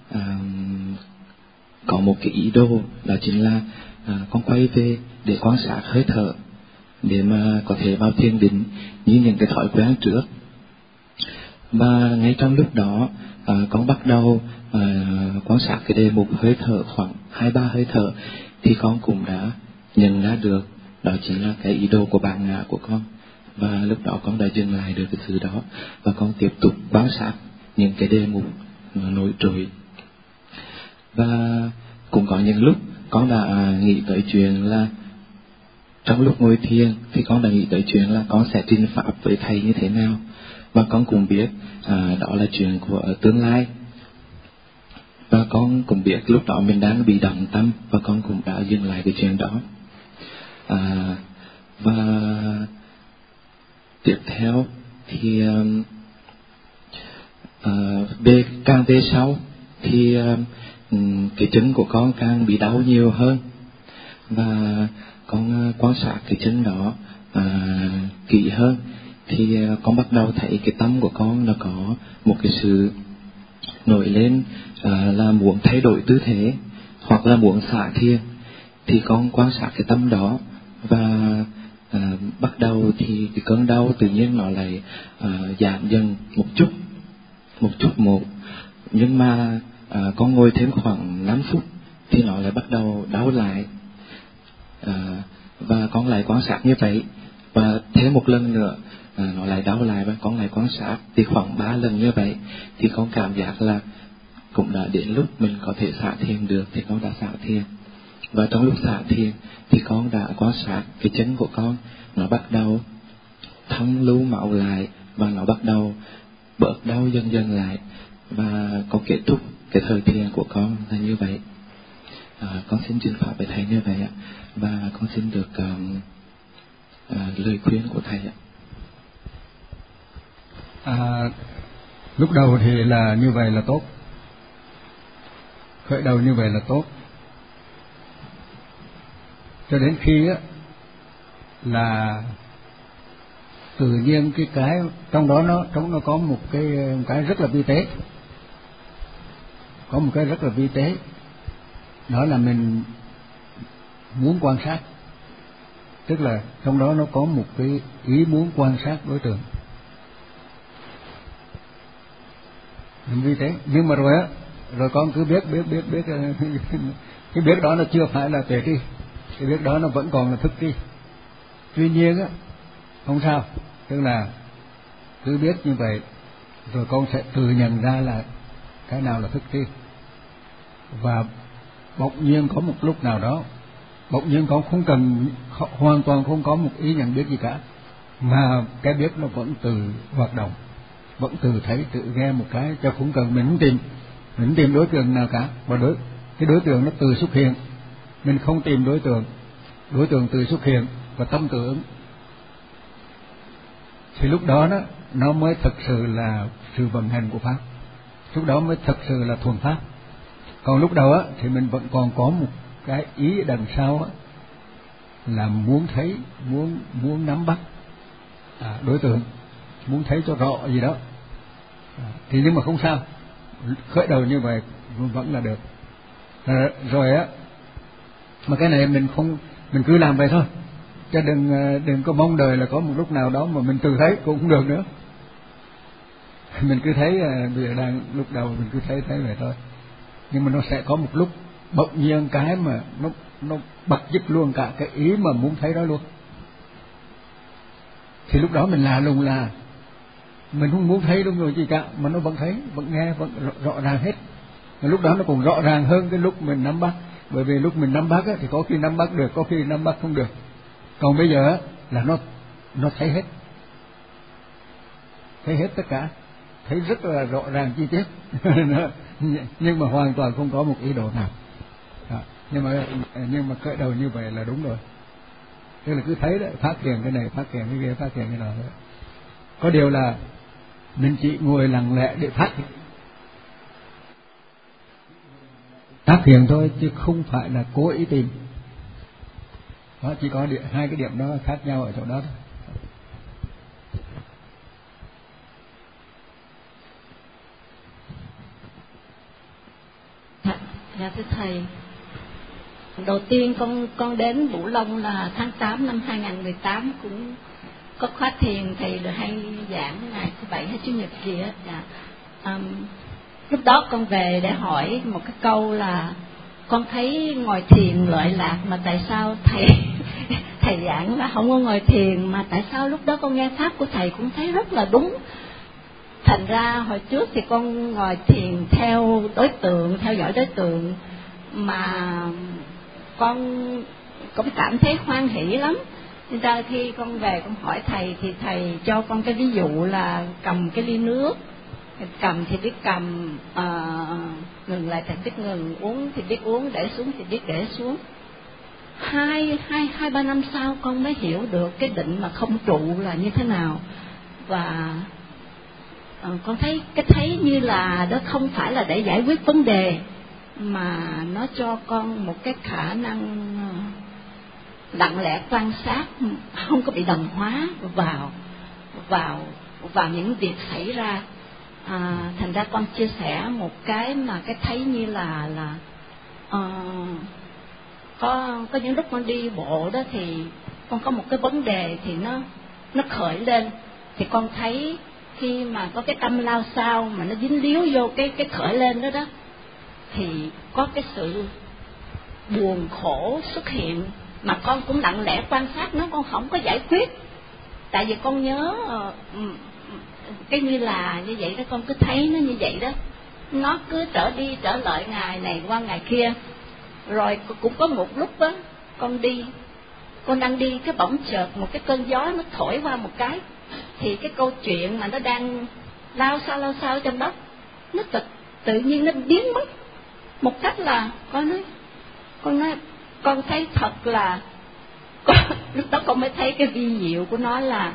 có một cái ý đồ, đó chính là con quay về để quan sát hơi thở, để mà có thể vào thiền định như những cái thói quen trước. Và ngay trong lúc đó, con bắt đầu quan sát cái đề mục hơi thở khoảng 2-3 hơi thở, thì con cũng đã nhận ra được đó chính là cái ý đồ của bản ngã của con. Và lúc đó con đã dừng lại được cái thứ đó, và con tiếp tục quan sát những cái đề mục nổi trội. Và cũng có những lúc con đã nghĩ tới chuyện là trong lúc ngồi thiền thì con đã nghĩ tới chuyện là con sẽ trình pháp với thầy như thế nào, và con cũng biết đó là chuyện của tương lai. Và con cũng biết lúc đó mình đang bị động tâm, và con cũng đã dừng lại cái chuyện đó. Và tiếp theo thì càng về sau thì cái chân của con càng bị đau nhiều hơn, và con quan sát cái chân đó kỹ hơn, thì con bắt đầu thấy cái tâm của con nó có một cái sự nổi lên, là muốn thay đổi tư thế hoặc là muốn xả thiền. Thì con quan sát cái tâm đó, và bắt đầu thì cái cơn đau tự nhiên nó lại giảm dần một chút một. Nhưng mà con ngồi thêm khoảng 5 phút thì nó lại bắt đầu đau lại, và con lại quan sát như vậy, và thêm một lần nữa nó lại đau lại, và con lại quan sát. Thì khoảng 3 lần như vậy thì con cảm giác là cũng đã đến lúc mình có thể xả thiền được, thì con đã xả thiền. Và trong lúc xả thiền thì con đã quan sát cái chân của con nó bắt đầu thông lưu máu lại, và nó bắt đầu bớt đau dần dần lại, và con kết thúc cái thời thiền của con là như vậy. Con xin trình pháp với thầy như vậy ạ, và con xin được lời khuyên của thầy ạ. Lúc đầu thì là như vậy là tốt, khởi đầu như vậy là tốt, cho đến khi á là tự nhiên cái trong đó nó có một cái rất là vi tế, có một cái rất là vi tế, đó là mình muốn quan sát, tức là trong đó nó có một cái ý muốn quan sát đối tượng, mình vi tế. Nhưng mà rồi con cứ biết cái biết đó nó chưa phải là tuệ tri, cái biết đó nó vẫn còn là thức tri. Tuy nhiên á không sao, tức là cứ biết như vậy, rồi con sẽ tự nhận ra là cái nào là thức tri. Và bỗng nhiên có một lúc nào đó, bỗng nhiên con không cần, hoàn toàn không có một ý nhận biết gì cả, mà cái biết nó vẫn từ hoạt động, vẫn từ thấy, tự nghe một cái, cho không cần mình tìm đối tượng nào cả, và cái đối tượng nó từ xuất hiện, mình không tìm đối tượng từ xuất hiện và tâm tự ứng. Thì lúc đó nó mới thực sự là sự vận hành của pháp, lúc đó mới thực sự là thuần pháp. Còn lúc đầu thì mình vẫn còn có một cái ý đằng sau là muốn thấy, muốn nắm bắt đối tượng, muốn thấy cho rõ gì đó. Thì nhưng mà không sao, khởi đầu như vậy vẫn là được. Rồi mà cái này mình cứ làm vậy thôi, chứ đừng có mong đợi là có một lúc nào đó mà mình tự thấy, cũng không được nữa. Mình cứ thấy bây giờ đang lúc đầu mình cứ thấy vậy thôi, nhưng mà nó sẽ có một lúc bỗng nhiên cái mà nó bật dứt luôn cả cái ý mà muốn thấy đó luôn, thì lúc đó mình là lùng là mình không muốn thấy đúng rồi gì cả, mà nó vẫn thấy, vẫn nghe, vẫn rõ ràng hết. Và lúc đó nó cũng rõ ràng hơn cái lúc mình nắm bắt, bởi vì lúc mình nắm bắt á, thì có khi nắm bắt được, có khi nắm bắt không được. Còn bây giờ á, là nó thấy hết tất cả, thấy rất là rõ ràng chi tiết nhưng mà hoàn toàn không có một ý đồ nào. Nhưng mà khởi đầu như vậy là đúng rồi, tức là cứ thấy đấy, phát hiện cái này, phát hiện cái kia, phát hiện cái nào đấy. Có điều là mình chỉ ngồi lặng lẽ để phát hiện thôi, chứ không phải là cố ý tìm. Đó, chỉ có hai cái điểm đó khác nhau ở chỗ đó thôi. Dạ thưa thầy, đầu tiên con đến Bửu Long là tháng 8 năm 2018, cũng có khóa thiền thầy được hay giảng ngày thứ Bảy hay Chủ nhật gì á. Dạ. Lúc đó con về để hỏi một cái câu là con thấy ngồi thiền lợi lạc, mà tại sao thầy giảng là không có ngồi thiền, mà tại sao lúc đó con nghe pháp của thầy cũng thấy rất là đúng. Thành ra hồi trước thì con ngồi thiền theo đối tượng, theo dõi đối tượng, mà con cũng cảm thấy hoan hỷ lắm. Nên ra khi con về con hỏi thầy thì thầy cho con cái ví dụ là cầm cái ly nước, cầm thì biết cầm, ngừng lại thì biết ngừng, uống thì biết uống, để xuống thì biết để xuống. Hai ba năm sau con mới hiểu được cái định mà không trụ là như thế nào. Và con thấy như là đó không phải là để giải quyết vấn đề, mà nó cho con một cái khả năng lặng lẽ quan sát, không có bị đồng hóa vào những việc xảy ra. Thành ra con chia sẻ một cái mà cái thấy như là có những lúc con đi bộ đó thì con có một cái vấn đề thì nó khởi lên, thì con thấy khi mà có cái tâm lao sao mà nó dính líu vô cái khởi lên đó đó, thì có cái sự buồn khổ xuất hiện, mà con cũng lặng lẽ quan sát nó, con không có giải quyết. Tại vì con nhớ cái như là như vậy đó, con cứ thấy nó như vậy đó, nó cứ trở đi trở lại ngày này qua ngày kia. Rồi cũng có một lúc đó con đang đi, cái bỗng chợt một cái cơn gió nó thổi qua một cái, thì cái câu chuyện mà nó đang lao sao trong đó, nó tự nhiên nó biến mất một cách là con thấy thật là lúc đó con mới thấy cái vi diệu của nó là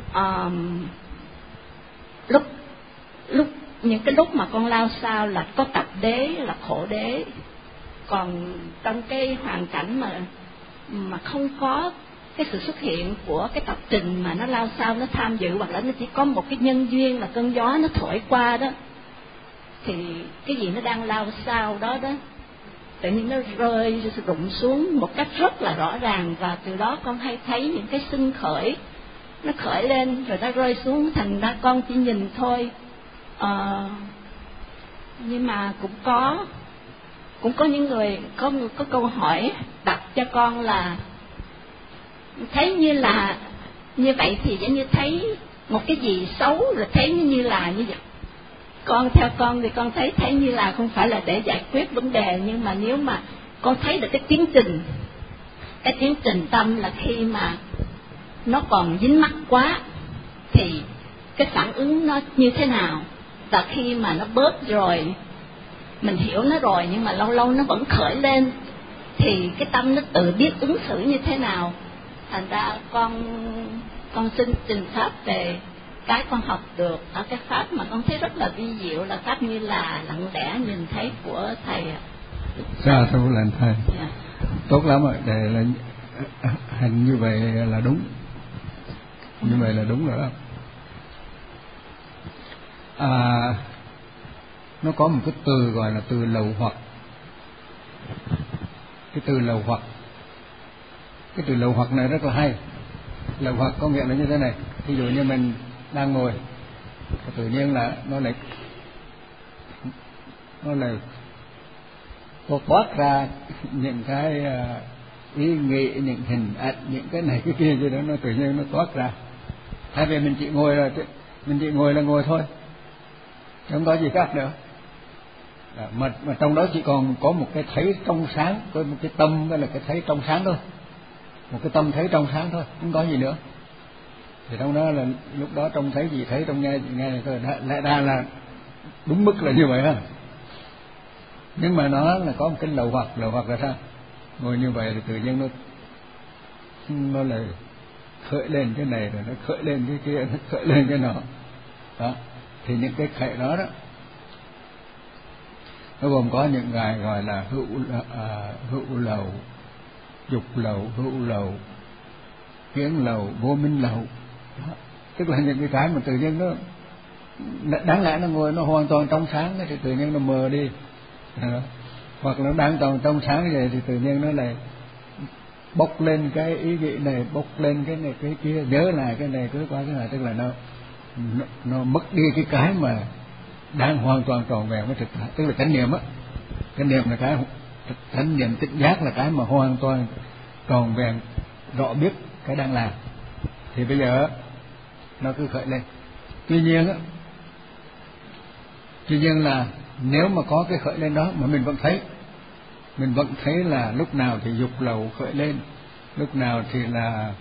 những cái lúc mà con lao sao là có tập đế là khổ đế, còn trong cái hoàn cảnh mà không có cái sự xuất hiện của cái tập trình mà nó lao sao, nó tham dự, hoặc là nó chỉ có một cái nhân duyên là cơn gió nó thổi qua đó, thì cái gì nó đang lao sao đó tự nhiên nó rơi rụng xuống một cách rất là rõ ràng. Và từ đó con hay thấy những cái sinh khởi, nó khởi lên rồi nó rơi xuống, thành ra con chỉ nhìn thôi. Nhưng mà cũng có những người có câu hỏi đặt cho con là thấy như là như vậy thì giống như thấy một cái gì xấu, rồi thấy như là như vậy. Theo con thì con thấy như là không phải là để giải quyết vấn đề, nhưng mà nếu mà con thấy được cái tiến trình tâm là khi mà nó còn dính mắc quá thì cái phản ứng nó như thế nào, và khi mà nó bớt rồi, mình hiểu nó rồi nhưng mà lâu lâu nó vẫn khởi lên, thì cái tâm nó tự biết ứng xử như thế nào. Thành ra con xin trình pháp về cái con học được ở cái pháp mà con thấy rất là vi diệu, là pháp như là lặng lẽ nhìn thấy của thầy ạ. Sa thú lành thầy. Tốt lắm rồi, để là hành như vậy là đúng, như vậy là đúng rồi đó. Nó có một cái từ gọi là từ lậu hoặc. Cái từ lậu hoặc này rất là hay. Lậu hoặc có nghĩa là như thế này: ví dụ như mình đang ngồi, tự nhiên là nó lại toát ra những cái ý nghĩ, những hình ảnh, những cái này cái kia gì đó, nó tự nhiên nó toát ra. Thay vì mình chỉ ngồi là ngồi thôi, không có gì khác nữa. Mà trong đó chỉ còn có một cái thấy trong sáng, có một cái tâm, đó là cái thấy trong sáng thôi, một cái tâm thấy trong sáng thôi, không có gì nữa. Thì trong đó là lúc đó trông thấy gì thấy, trong nghe gì nghe thôi. Lẽ ra là đúng mức là như vậy ha. Nhưng mà nó là có một cái lậu hoặc là sao? Ngồi như vậy thì tự nhiên nó lại khởi lên cái này, rồi nó khởi lên cái kia, nó khởi lên cái nọ. Đó. Thì những cái khởi đó nó gồm có những ngài gọi là hữu lậu, dục lậu, hữu lậu, kiến lậu, vô minh lậu. Tức là những cái mà tự nhiên nó đáng lẽ nó ngồi nó hoàn toàn trong sáng thì tự nhiên nó mờ đi. Hoặc là đang toàn trong sáng vậy thì tự nhiên nó lại bốc lên cái ý nghĩ này, bốc lên cái này cái kia, nhớ lại cái này cứ qua cái này, tức là nó mất đi cái mà đang hoàn toàn tròn vẹn với thực tại, tức là chánh niệm á. Chánh niệm là cái chánh niệm tỉnh giác, là cái mà hoàn toàn tròn vẹn rõ biết cái đang làm. Thì bây giờ nó cứ khởi lên. Tuy nhiên là nếu mà có cái khởi lên đó mà mình vẫn thấy là lúc nào thì dục lậu khởi lên, lúc nào thì là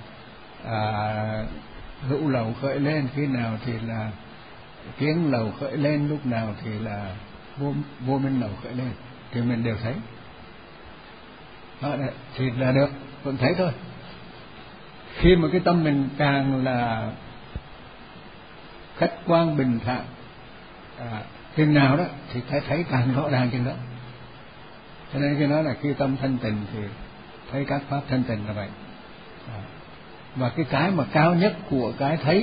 hữu lậu khởi lên, khi nào thì là kiến lậu khởi lên, lúc nào thì là vô minh lậu khởi lên, thì mình đều thấy. Đó, thì là được, vẫn thấy thôi. Khi mà cái tâm mình càng là khách quan bình thản chừng nào đó thì thấy càng rõ ràng chừng đó. Cho nên cái nói là khi tâm thanh tịnh thì thấy các pháp thanh tịnh là vậy. Và cái mà cao nhất của cái thấy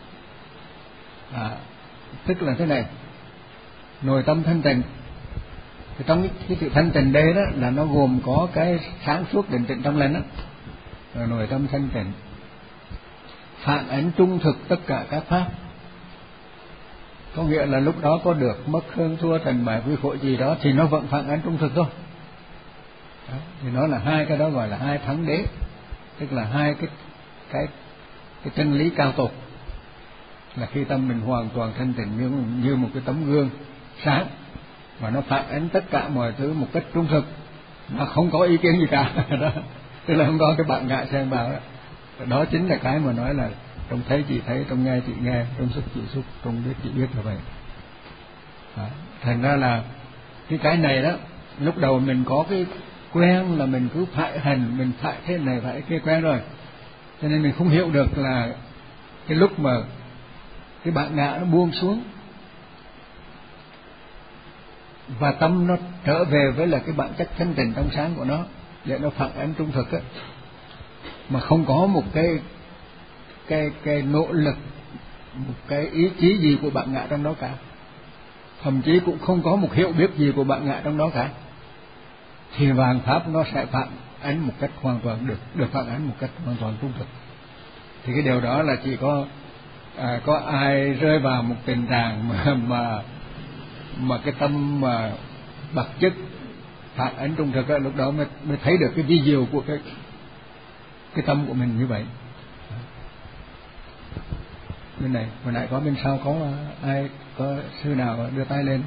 tức là thế này: nội tâm thanh tịnh. Thì trong cái sự thanh tịnh đây đó là nó gồm có cái sáng suốt định tịnh trong lành đó. Rồi nội tâm thanh tịnh phản ánh trung thực tất cả các pháp. Có nghĩa là lúc đó có được mất hơn thua thành bại vui khổ gì đó thì nó vẫn phản ánh trung thực thôi. Đó, thì nó là hai cái đó gọi là hai thắng đế, tức là hai cái chân lý cao tột. Là khi tâm mình hoàn toàn thanh tịnh như một cái tấm gương sáng, và nó phản ánh tất cả mọi thứ một cách trung thực, nó không có ý kiến gì cả. Đó, tức là không có cái bạn ngại xen vào đó. Đó chính là cái mà nói là trong thấy chỉ thấy, trong nghe chỉ nghe, trong xúc chỉ xúc, trong biết chỉ biết là vậy. Đó. Thành ra là cái này đó, lúc đầu mình có cái quen là mình cứ phải hành, mình phải thế này phải kia quen rồi, cho nên mình không hiểu được là cái lúc mà cái bản ngã nó buông xuống và tâm nó trở về với là cái bản chất thanh tịnh trong sáng của nó, để nó phản ánh trung thực á, mà không có một cái nỗ lực, một cái ý chí gì của bản ngã trong đó cả, thậm chí cũng không có một hiểu biết gì của bản ngã trong đó cả, thì vạn pháp nó sẽ phản ánh một cách hoàn toàn được phản ánh một cách hoàn toàn trung thực. Thì cái điều đó là chỉ có ai rơi vào một tình trạng mà cái tâm mà bậc chất phản ánh trung thực, lúc đó mới thấy được cái vi diệu của cái tâm của mình như vậy. Bên này, hồi nãy có bên sau có ai, có sư nào đưa tay lên?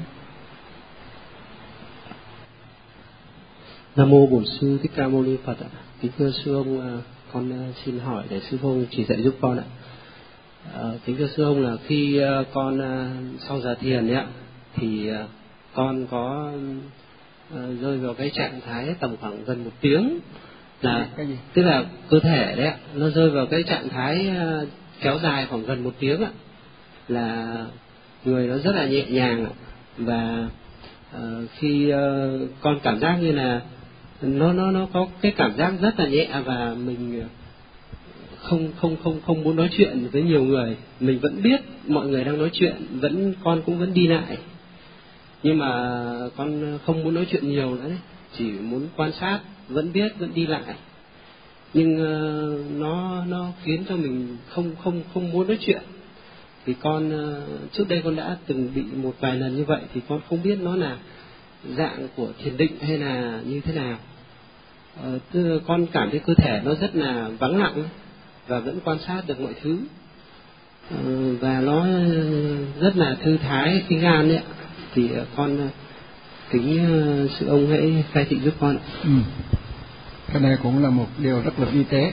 Nam mô Bổn Sư Thích Ca Mâu Ni Phật ạ. Kính thưa sư ông, con xin hỏi để sư ông chỉ dạy giúp con ạ. Kính thưa sư ông, là khi con sau giờ thiền ấy ạ, thì con có rơi vào cái trạng thái tầm khoảng gần 1 tiếng, là tức là cơ thể đấy ạ, nó rơi vào cái trạng thái kéo dài khoảng gần 1 tiếng ạ, là người nó rất là nhẹ nhàng ạ. Và khi con cảm giác như là nó có cái cảm giác rất là nhẹ, và mình không muốn nói chuyện với nhiều người. Mình vẫn biết mọi người đang nói chuyện, con cũng vẫn đi lại, nhưng mà con không muốn nói chuyện nhiều nữa đấy, chỉ muốn quan sát, vẫn biết, vẫn đi lại. Nhưng nó khiến cho mình không muốn nói chuyện. Thì con trước đây con đã từng bị một vài lần như vậy, thì con không biết nó là dạng của thiền định hay là như thế nào? Con cảm thấy cơ thể nó rất là vắng lặng và vẫn quan sát được mọi thứ, và nó rất là thư thái cái gan ấy. Thì con kính sự ông hãy khai thị giúp con. Cái này cũng là một điều rất là vi tế.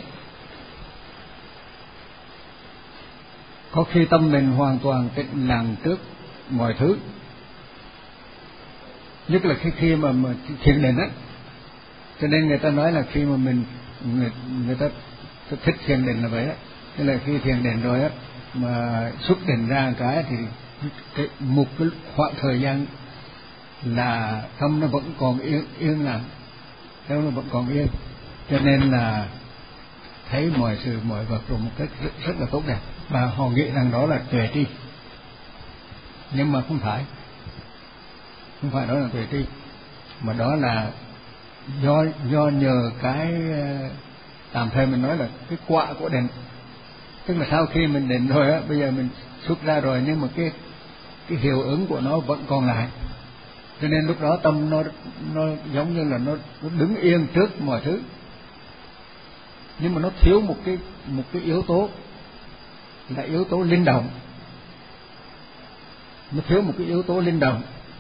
Có khi tâm mình hoàn toàn tĩnh lặng trước mọi thứ, nhất là khi mà thiền định á. Cho nên người ta nói là khi mà người ta thích thiền định là vậy á. Tức là khi thiền định rồi á mà xuất định ra cái thì một cái khoảng thời gian là tâm nó vẫn còn yên lặng, tâm nó vẫn còn yên, cho nên là thấy mọi sự mọi vật rồi một cách rất là tốt đẹp, và họ nghĩ rằng đó là tuệ tri, nhưng mà không phải đó là tuệ tri, mà đó là do nhờ cái tạm thời mình nói là cái quả của định. Tức là sau khi mình định rồi á, bây giờ mình xuất ra rồi, nhưng mà cái hiệu ứng của nó vẫn còn lại, cho nên lúc đó tâm nó giống như là nó đứng yên trước mọi thứ, nhưng mà nó thiếu một cái yếu tố là yếu tố linh động. Nó thiếu một cái yếu tố linh động,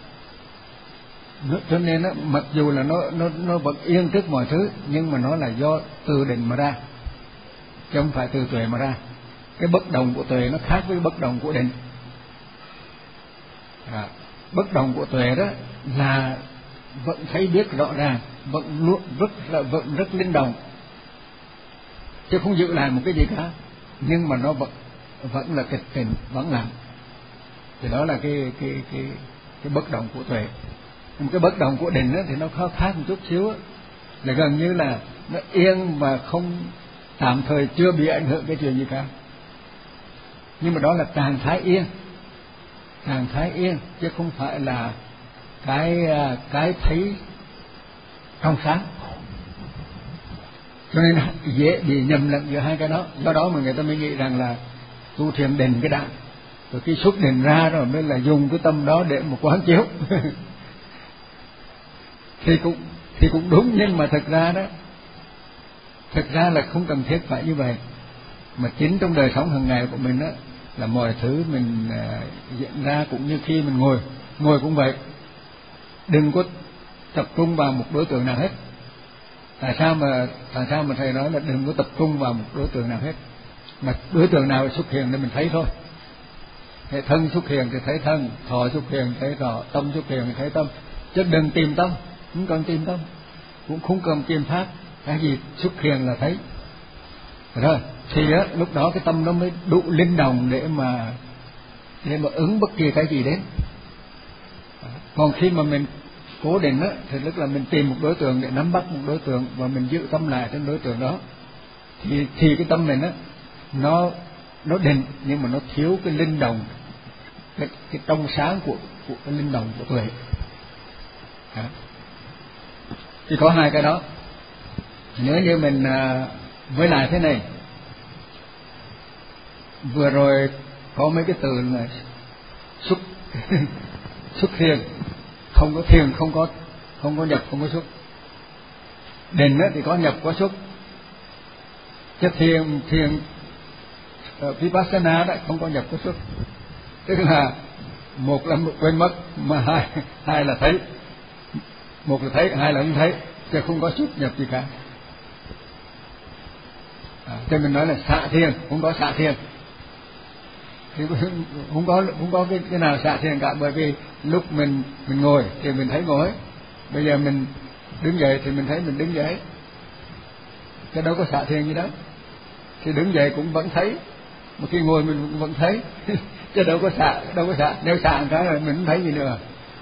cho nên nó, mặc dù là nó vẫn yên trước mọi thứ, nhưng mà nó là do từ định mà ra, chứ không phải từ tuệ mà ra. Cái bất động của tuệ nó khác với bất động của định. Bất động của tuệ đó là vẫn thấy biết rõ ràng, vẫn rất linh động, chứ không giữ lại một cái gì cả, nhưng mà nó vẫn là tịch tỉnh, vẫn lặng. Thì đó là cái bất động của tuệ. Nhưng cái bất động của định thì nó khác một chút xíu đó, là gần như là nó yên và không, tạm thời chưa bị ảnh hưởng cái chuyện gì cả. Nhưng mà đó là trạng thái yên, chứ không phải là cái thấy trong sáng. Cho nên dễ bị nhầm lẫn giữa hai cái đó. Do đó mà người ta mới nghĩ rằng là tu thiền định cái đã, rồi khi xuất định ra rồi mới là dùng cái tâm đó để một quán chiếu. thì cũng đúng, nhưng mà thực ra là không cần thiết phải như vậy. Mà chính trong đời sống hàng ngày của mình đó, là mọi thứ mình diễn ra, cũng như khi mình ngồi cũng vậy, đừng có tập trung vào một đối tượng nào hết. Tại sao mà thầy nói là đừng có tập trung vào một đối tượng nào hết, mà đối tượng nào xuất hiện để mình thấy thôi. Hệ thân xuất hiện thì thấy thân, thọ xuất hiện thì thấy thọ, tâm xuất hiện thì thấy tâm, chứ đừng tìm tâm, không cần tìm tâm, cũng không cần tìm pháp, cái gì xuất hiện là thấy rồi. Thì á, lúc đó cái tâm nó mới đủ linh động để mà ứng bất kỳ cái gì đến. Còn khi mà mình cố định á, thì tức là mình tìm một đối tượng để nắm bắt một đối tượng, và mình giữ tâm lại trên đối tượng đó, thì cái tâm mình á nó định, nhưng mà nó thiếu cái linh động, cái trong sáng của cái linh động của tuệ. Thì có hai cái đó. Nếu như mình với lại thế này, vừa rồi có mấy cái từ là xuất thiền, không có thiền, không có nhập, không có xuất. Định thì có nhập có xuất, chứ thiền Vipassana đó không có nhập có xuất. Tức là một là quên mất, mà hai là thấy. Một là thấy, hai là không thấy, chứ không có xuất nhập gì cả. Cho mình nói là xạ thiền, không có xạ thiền, thì không có cái nào xạ thiền cả. Bởi vì lúc mình ngồi thì mình thấy ngồi, bây giờ mình đứng dậy thì mình thấy mình đứng dậy, chứ đâu có xạ thiền gì đó. Thì đứng dậy cũng vẫn thấy, mà khi ngồi mình cũng vẫn thấy, chứ đâu có xạ. Nếu xạ một cái rồi mình không thấy gì nữa.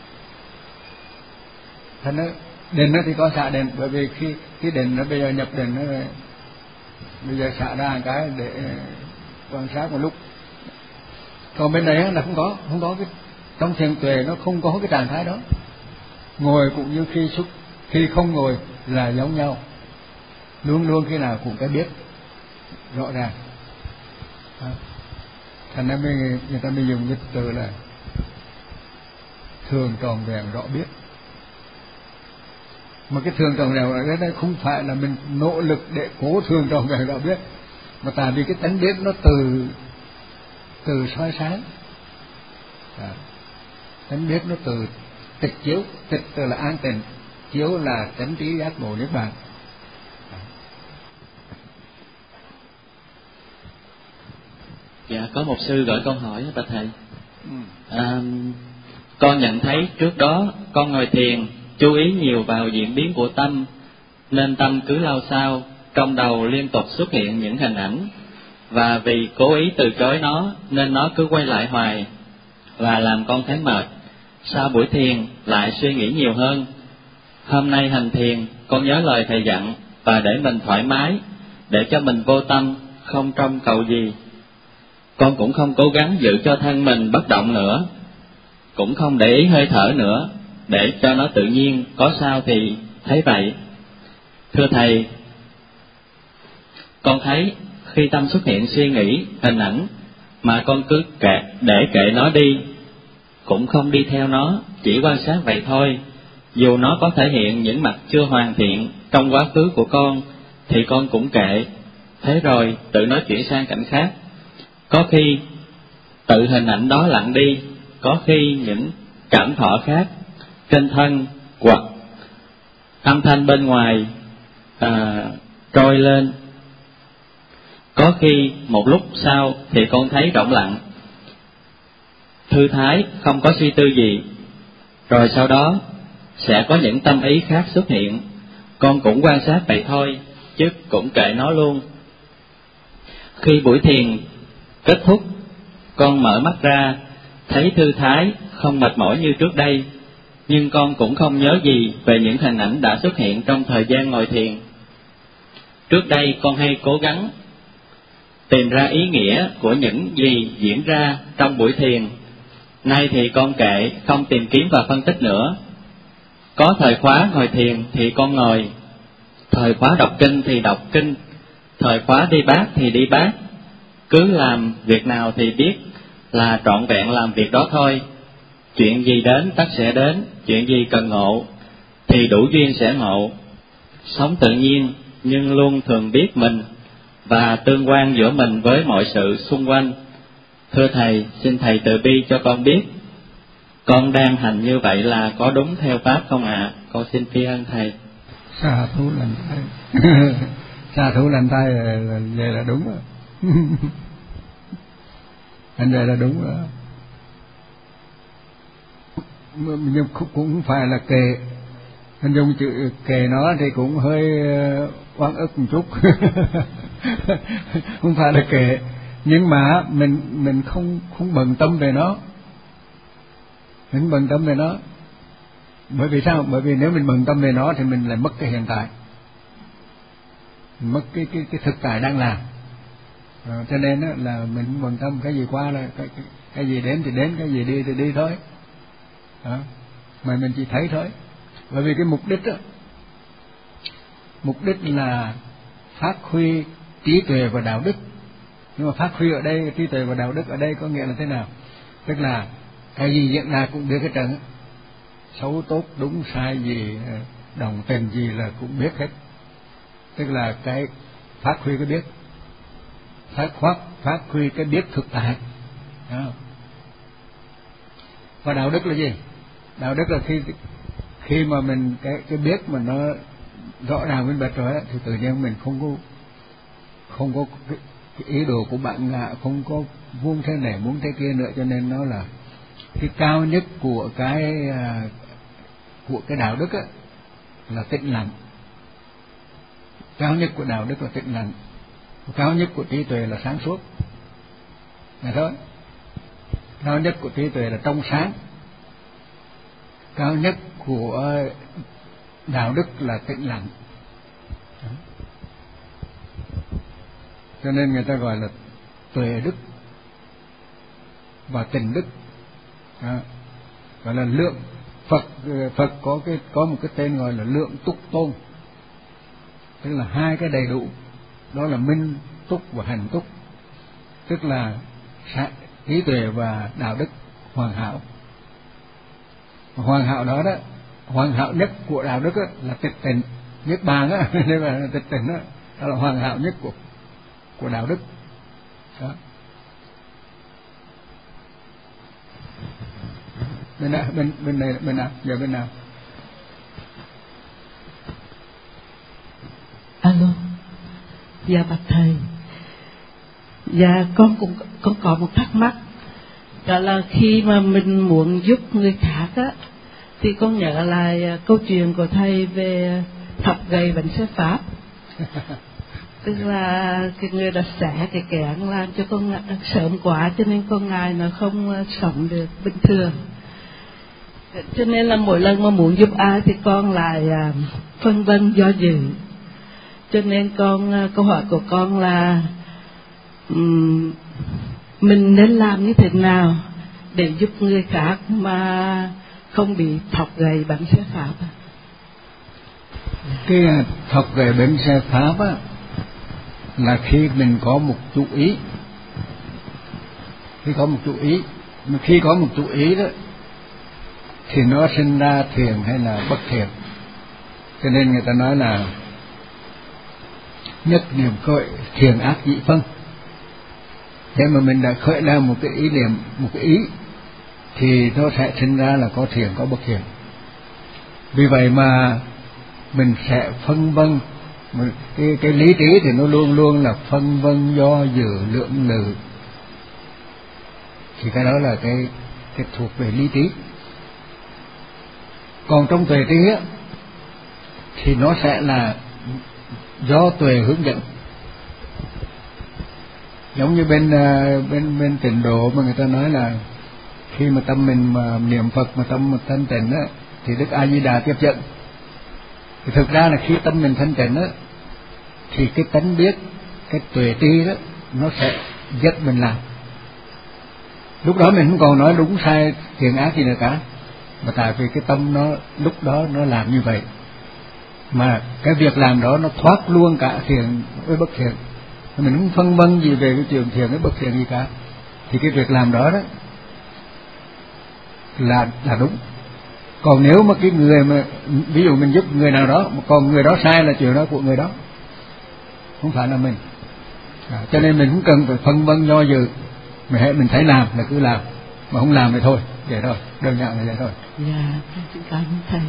Thành ra định thì có xạ định, bởi vì khi định nó bây giờ nhập định nó bây giờ xạ ra một cái để quan sát một lúc. Còn bên này là không có cái, trong thiền tuệ nó không có cái trạng thái đó. Ngồi cũng như khi không ngồi là giống nhau, luôn khi nào cũng cái biết rõ ràng. Thành ra người ta mới dùng cái từ là thường tròn vẹn rõ biết. Mà cái thường tròn vẹo ở đây không phải là mình nỗ lực để cố thường tròn vẹo đạo biết, mà tại vì cái tánh biết nó từ soi sáng, tánh biết nó từ tịch chiếu, tịch tức là an tịnh, chiếu là chánh trí giác ngộ niết bàn. Dạ, có một sư gửi câu hỏi bạch thầy. Con nhận thấy trước đó con ngồi thiền chú ý nhiều vào diễn biến của tâm, nên tâm cứ lao xao, trong đầu liên tục xuất hiện những hình ảnh, và vì cố ý từ chối nó nên nó cứ quay lại hoài và làm con thấy mệt. Sau buổi thiền lại suy nghĩ nhiều hơn. Hôm nay hành thiền con nhớ lời thầy dặn và để mình thoải mái, để cho mình vô tâm, không trông cầu gì. Con cũng không cố gắng giữ cho thân mình bất động nữa, cũng không để ý hơi thở nữa, để cho nó tự nhiên, có sao thì thấy vậy. Thưa thầy, con thấy khi tâm xuất hiện suy nghĩ, hình ảnh mà con cứ để kệ nó đi, cũng không đi theo nó, chỉ quan sát vậy thôi. Dù nó có thể hiện những mặt chưa hoàn thiện trong quá khứ của con thì con cũng kệ, thế rồi tự nó chuyển sang cảnh khác. Có khi tự hình ảnh đó lặng đi, có khi những cảm thọ khác trên thân hoặc âm thanh bên ngoài trôi lên. Có khi một lúc sau thì con thấy rỗng lặng, thư thái, không có suy tư gì. Rồi sau đó sẽ có những tâm ý khác xuất hiện, con cũng quan sát vậy thôi, chứ cũng kệ nó luôn. Khi buổi thiền kết thúc, con mở mắt ra, thấy thư thái, không mệt mỏi như trước đây, nhưng con cũng không nhớ gì về những hình ảnh đã xuất hiện trong thời gian ngồi thiền. Trước đây con hay cố gắng tìm ra ý nghĩa của những gì diễn ra trong buổi thiền. Nay thì con kệ, không tìm kiếm và phân tích nữa. Có thời khóa ngồi thiền thì con ngồi, thời khóa đọc kinh thì đọc kinh, thời khóa đi bát thì đi bát. Cứ làm việc nào thì biết là trọn vẹn làm việc đó thôi. Chuyện gì đến tất sẽ đến, chuyện gì cần ngộ thì đủ duyên sẽ ngộ. Sống tự nhiên nhưng luôn thường biết mình và tương quan giữa mình với mọi sự xung quanh. Thưa thầy, xin thầy từ bi cho con biết con đang hành như vậy là có đúng theo pháp không ạ? Con xin tri ân thầy. Sa thú lành tay. Sa thú lành tay vậy là đúng rồi. Anh vậy là đúng rồi. Nhưng cũng phải là kệ. Anh dùng chữ kệ nó thì cũng hơi oan ức một chút. Không phải là kệ, nhưng mà mình không bận tâm về nó. Mình bận tâm về nó. Bởi vì sao? Bởi vì nếu mình bận tâm về nó thì mình lại mất cái hiện tại, mất cái thực tại đang làm. Cho nên là mình bận tâm cái gì qua là cái gì đến thì đến, cái gì đi thì đi thôi. Mà mình chỉ thấy thôi. Bởi vì cái mục đích là phát huy trí tuệ và đạo đức. Nhưng mà phát huy ở đây, trí tuệ và đạo đức ở đây có nghĩa là thế nào? Tức là cái gì hiện nay cũng biết cái trận, xấu tốt đúng sai gì, đồng tình gì là cũng biết hết. Tức là cái phát huy cái biết, phát huy cái biết thực tại. Và đạo đức là gì? Đạo đức là khi mà mình cái biết mà nó rõ ràng minh bạch rồi thì tự nhiên mình không có cái ý đồ của bạn ngạ, không có muốn thế này muốn thế kia nữa. Cho nên nó là cái cao nhất của cái đạo đức là tĩnh lặng. Cao nhất của đạo đức là tĩnh lặng. Cao nhất của trí tuệ là sáng suốt. Là thôi. Cao nhất của trí tuệ là trong sáng. Cao nhất của đạo đức là tĩnh lặng. Cho nên người ta gọi là tuệ đức và tình đức. Gọi là lượng. Phật có một cái tên gọi là lượng túc tôn, tức là hai cái đầy đủ, đó là minh túc và hành túc, tức là trí tuệ và đạo đức hoàn hảo. Hoàn hảo đó hoàn hảo nhất của đạo đức là tịch tịnh, niết bàn á, nên là tịch tịnh đó là hoàn hảo nhất của đạo đức. Đó. Bên này, bên nào, giờ bên nào? Alo. Dạ bạch thầy. Dạ con có một thắc mắc. Đó là khi mà mình muốn giúp người khác á, thì con nhớ lại câu chuyện của thầy về thọc gậy bánh xe Pháp. Tức là cái người đã xẻ cái kẽn làm cho con sớm quá, cho nên con ngài nó không sống được bình thường. Cho nên là mỗi lần mà muốn giúp ai thì con lại phân vân do dự. Cho nên câu hỏi của con là mình nên làm như thế nào để giúp người khác mà không bị thọc gậy bánh xe Pháp? Cái thọc gậy bánh xe Pháp á, là khi mình có một chú ý. Khi có một chú ý đó thì nó sinh ra thiện hay là bất thiện. Cho nên người ta nói là nhất niệm khởi thiện ác dị phân. Thế mà mình đã khởi ra một cái ý niệm, một cái ý, thì nó sẽ sinh ra là có thiện có bất thiện. Vì vậy mà mình sẽ phân vân. Cái lý trí thì nó luôn luôn là phân vân do dự lưỡng lự. Thì cái đó là cái thuộc về lý trí. Còn trong tuệ trí á, thì nó sẽ là do tuệ hướng dẫn. Giống như bên tịnh độ mà người ta nói là khi mà tâm mình mà niệm Phật mà tâm mình thanh tịnh á, thì Đức A Di Đà tiếp dẫn. Thì thực ra là khi tâm mình thanh tịnh á, thì cái tánh biết, cái tuệ trí đó nó sẽ dắt mình làm. Lúc đó mình không còn nói đúng sai thiện ác gì nữa cả, mà tại vì cái tâm nó lúc đó nó làm như vậy, mà cái việc làm đó nó thoát luôn cả thiện với bất thiện. Mình không phân vân gì về cái chuyện thiện với bất thiện gì cả, thì cái việc làm đó là đúng. Còn nếu mà cái người mà ví dụ mình giúp người nào đó, còn người đó sai là chuyện đó của người đó, không phải là mình. Cho nên mình cũng cần phải phân vân do dự. Mình thấy làm là cứ làm, mà không làm thì thôi, vậy thôi, đơn giản là vậy thôi. Dạ, xin cảm ơn thầy.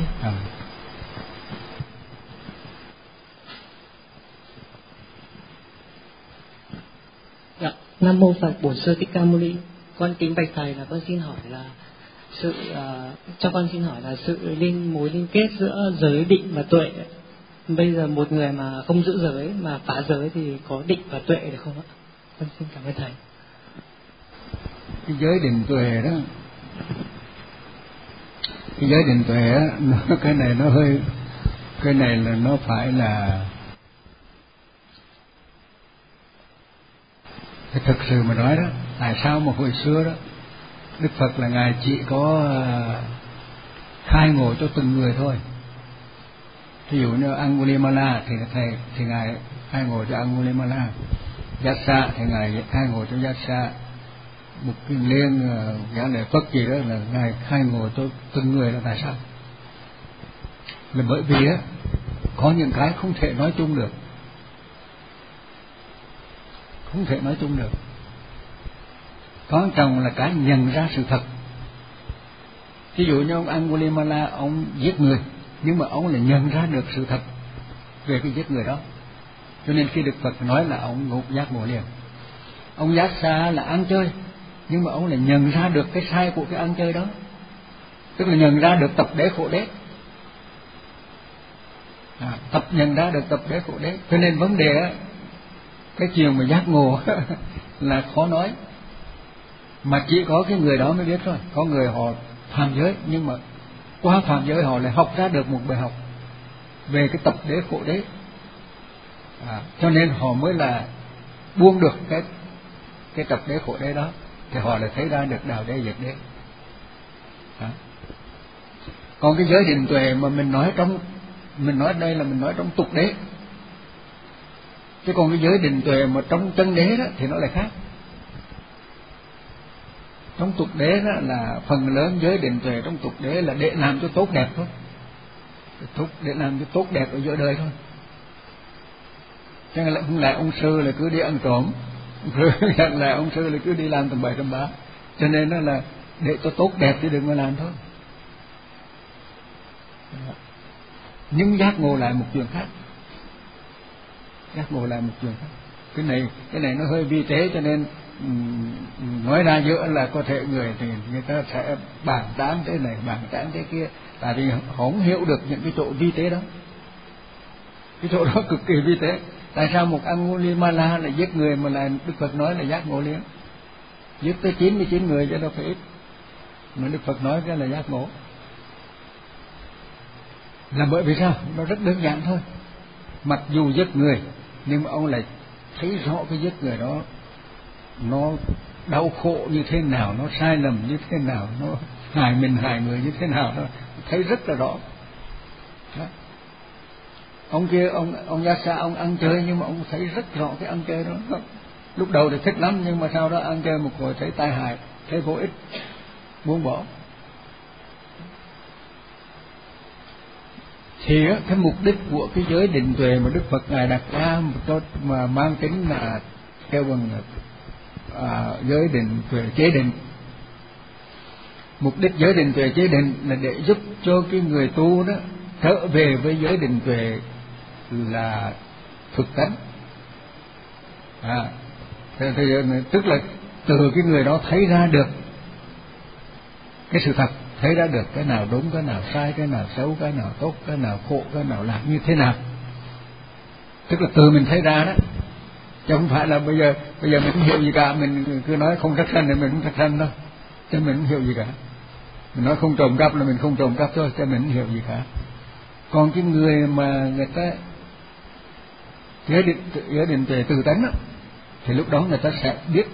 Dạ, Nam Mô Phật Bổn Sư Thích Ca Mâu Ni. Con kính bạch thầy là con xin hỏi là cho con xin hỏi là mối liên kết giữa giới định và tuệ. Bây giờ một người mà không giữ giới mà phá giới thì có định và tuệ được không ạ? Con xin cảm ơn thầy. Cái giới định tuệ đó, cái giới định tuệ á, cái này là nó phải là thực sự mà nói đó. Tại sao mà hồi xưa đó Đức Phật là ngài chỉ có khai ngộ cho từng người thôi. Ví dụ như Angulimala thì ngài khai ngộ cho Angulimala, Yassa thì ngài khai ngộ cho Yassa, Mục Kiền Liên, Giả Lệ Phất gì đó là ngài khai ngộ cho từng người. Là tại sao? Là bởi vì á, có những cái không thể nói chung được, không thể nói chung được. Quan trọng là cái nhận ra sự thật. Ví dụ như ông Angulimala, ông giết người, nhưng mà ông lại nhận ra được sự thật về cái giết người đó, cho nên khi Đức Phật nói là ông giác ngộ liền. Ông Yassa là ăn chơi, nhưng mà ông lại nhận ra được cái sai của cái ăn chơi đó, tức là nhận ra được tập đế khổ đế, nhận ra được tập đế khổ đế. Cho nên vấn đề á, cái chuyện mà giác ngộ là khó nói, mà chỉ có cái người đó mới biết thôi. Có người họ phạm giới, nhưng mà qua phạm giới họ lại học ra được một bài học về cái tập đế khổ đế, cho nên họ mới là buông được cái tập đế khổ đế đó, thì họ lại thấy ra được đạo đế diệt đế. Còn cái giới định tuệ mà mình nói đây là mình nói trong tục đế, chứ còn cái giới định tuệ mà trong chân đế đó thì nó lại khác. Trong tục đế đó là phần lớn giới định tuệ trong tục đế là để làm cho tốt đẹp thôi, thúc để làm cái tốt đẹp ở giữa đời thôi. Chẳng lẽ không lẽ ông sư là cứ đi ăn trộm, chẳng lẽ ông sư là cứ đi làm tầm bậy tầm bạ. Cho nên nó là để cho tốt đẹp chứ đừng có làm thôi. Nhưng giác ngộ lại một chuyện khác. Giác ngộ lại một chuyện khác. Cái này nó hơi vi tế, cho nên nói ra giữa là có thể người thì người ta sẽ bàn tán thế này, bàn tán thế kia, tại vì không hiểu được những cái chỗ vi tế đó. Cái chỗ đó cực kỳ vi tế. Tại sao một Angulimala lại giết người mà là Đức Phật nói là giác ngộ liền? Giết tới 99 người chứ đâu phải ít. Mà Đức Phật nói cái là giác ngộ. Là bởi vì sao? Nó rất đơn giản thôi. Mặc dù giết người, nhưng mà ông lại thấy rõ cái giết người đó nó đau khổ như thế nào, nó sai lầm như thế nào, nó hại mình hại người như thế nào, nó thấy rất là rõ. Đó. Ông kia, ông Yasa, ông ăn chơi nhưng mà ông thấy rất rõ cái ăn chơi đó. Lúc đầu thì thích lắm, nhưng mà sau đó ăn chơi một hồi thấy tai hại, thấy vô ích, buông bỏ. Thì cái mục đích của cái giới định tuệ mà Đức Phật ngài đặt ra mà mang tính là kêu bằng giới định tuệ chế định. Mục đích giới định tuệ chế định là để giúp cho cái người tu đó trở về với giới định tuệ là thực tánh. Tức là từ cái người đó thấy ra được cái sự thật, thấy ra được cái nào đúng, cái nào sai, cái nào xấu, cái nào tốt, cái nào khổ, cái nào lạc như thế nào. Tức là từ mình thấy ra đó, chứ không phải là bây giờ mình không hiểu gì cả, mình cứ nói không sát sanh thì mình không sát sanh đâu, chứ mình không hiểu gì cả. Mình nói không trộm cắp là mình không trộm cắp thôi, chứ mình không hiểu gì cả. Còn cái người mà người ta giới định tuệ từ tánh đó, thì lúc đó người ta sẽ biết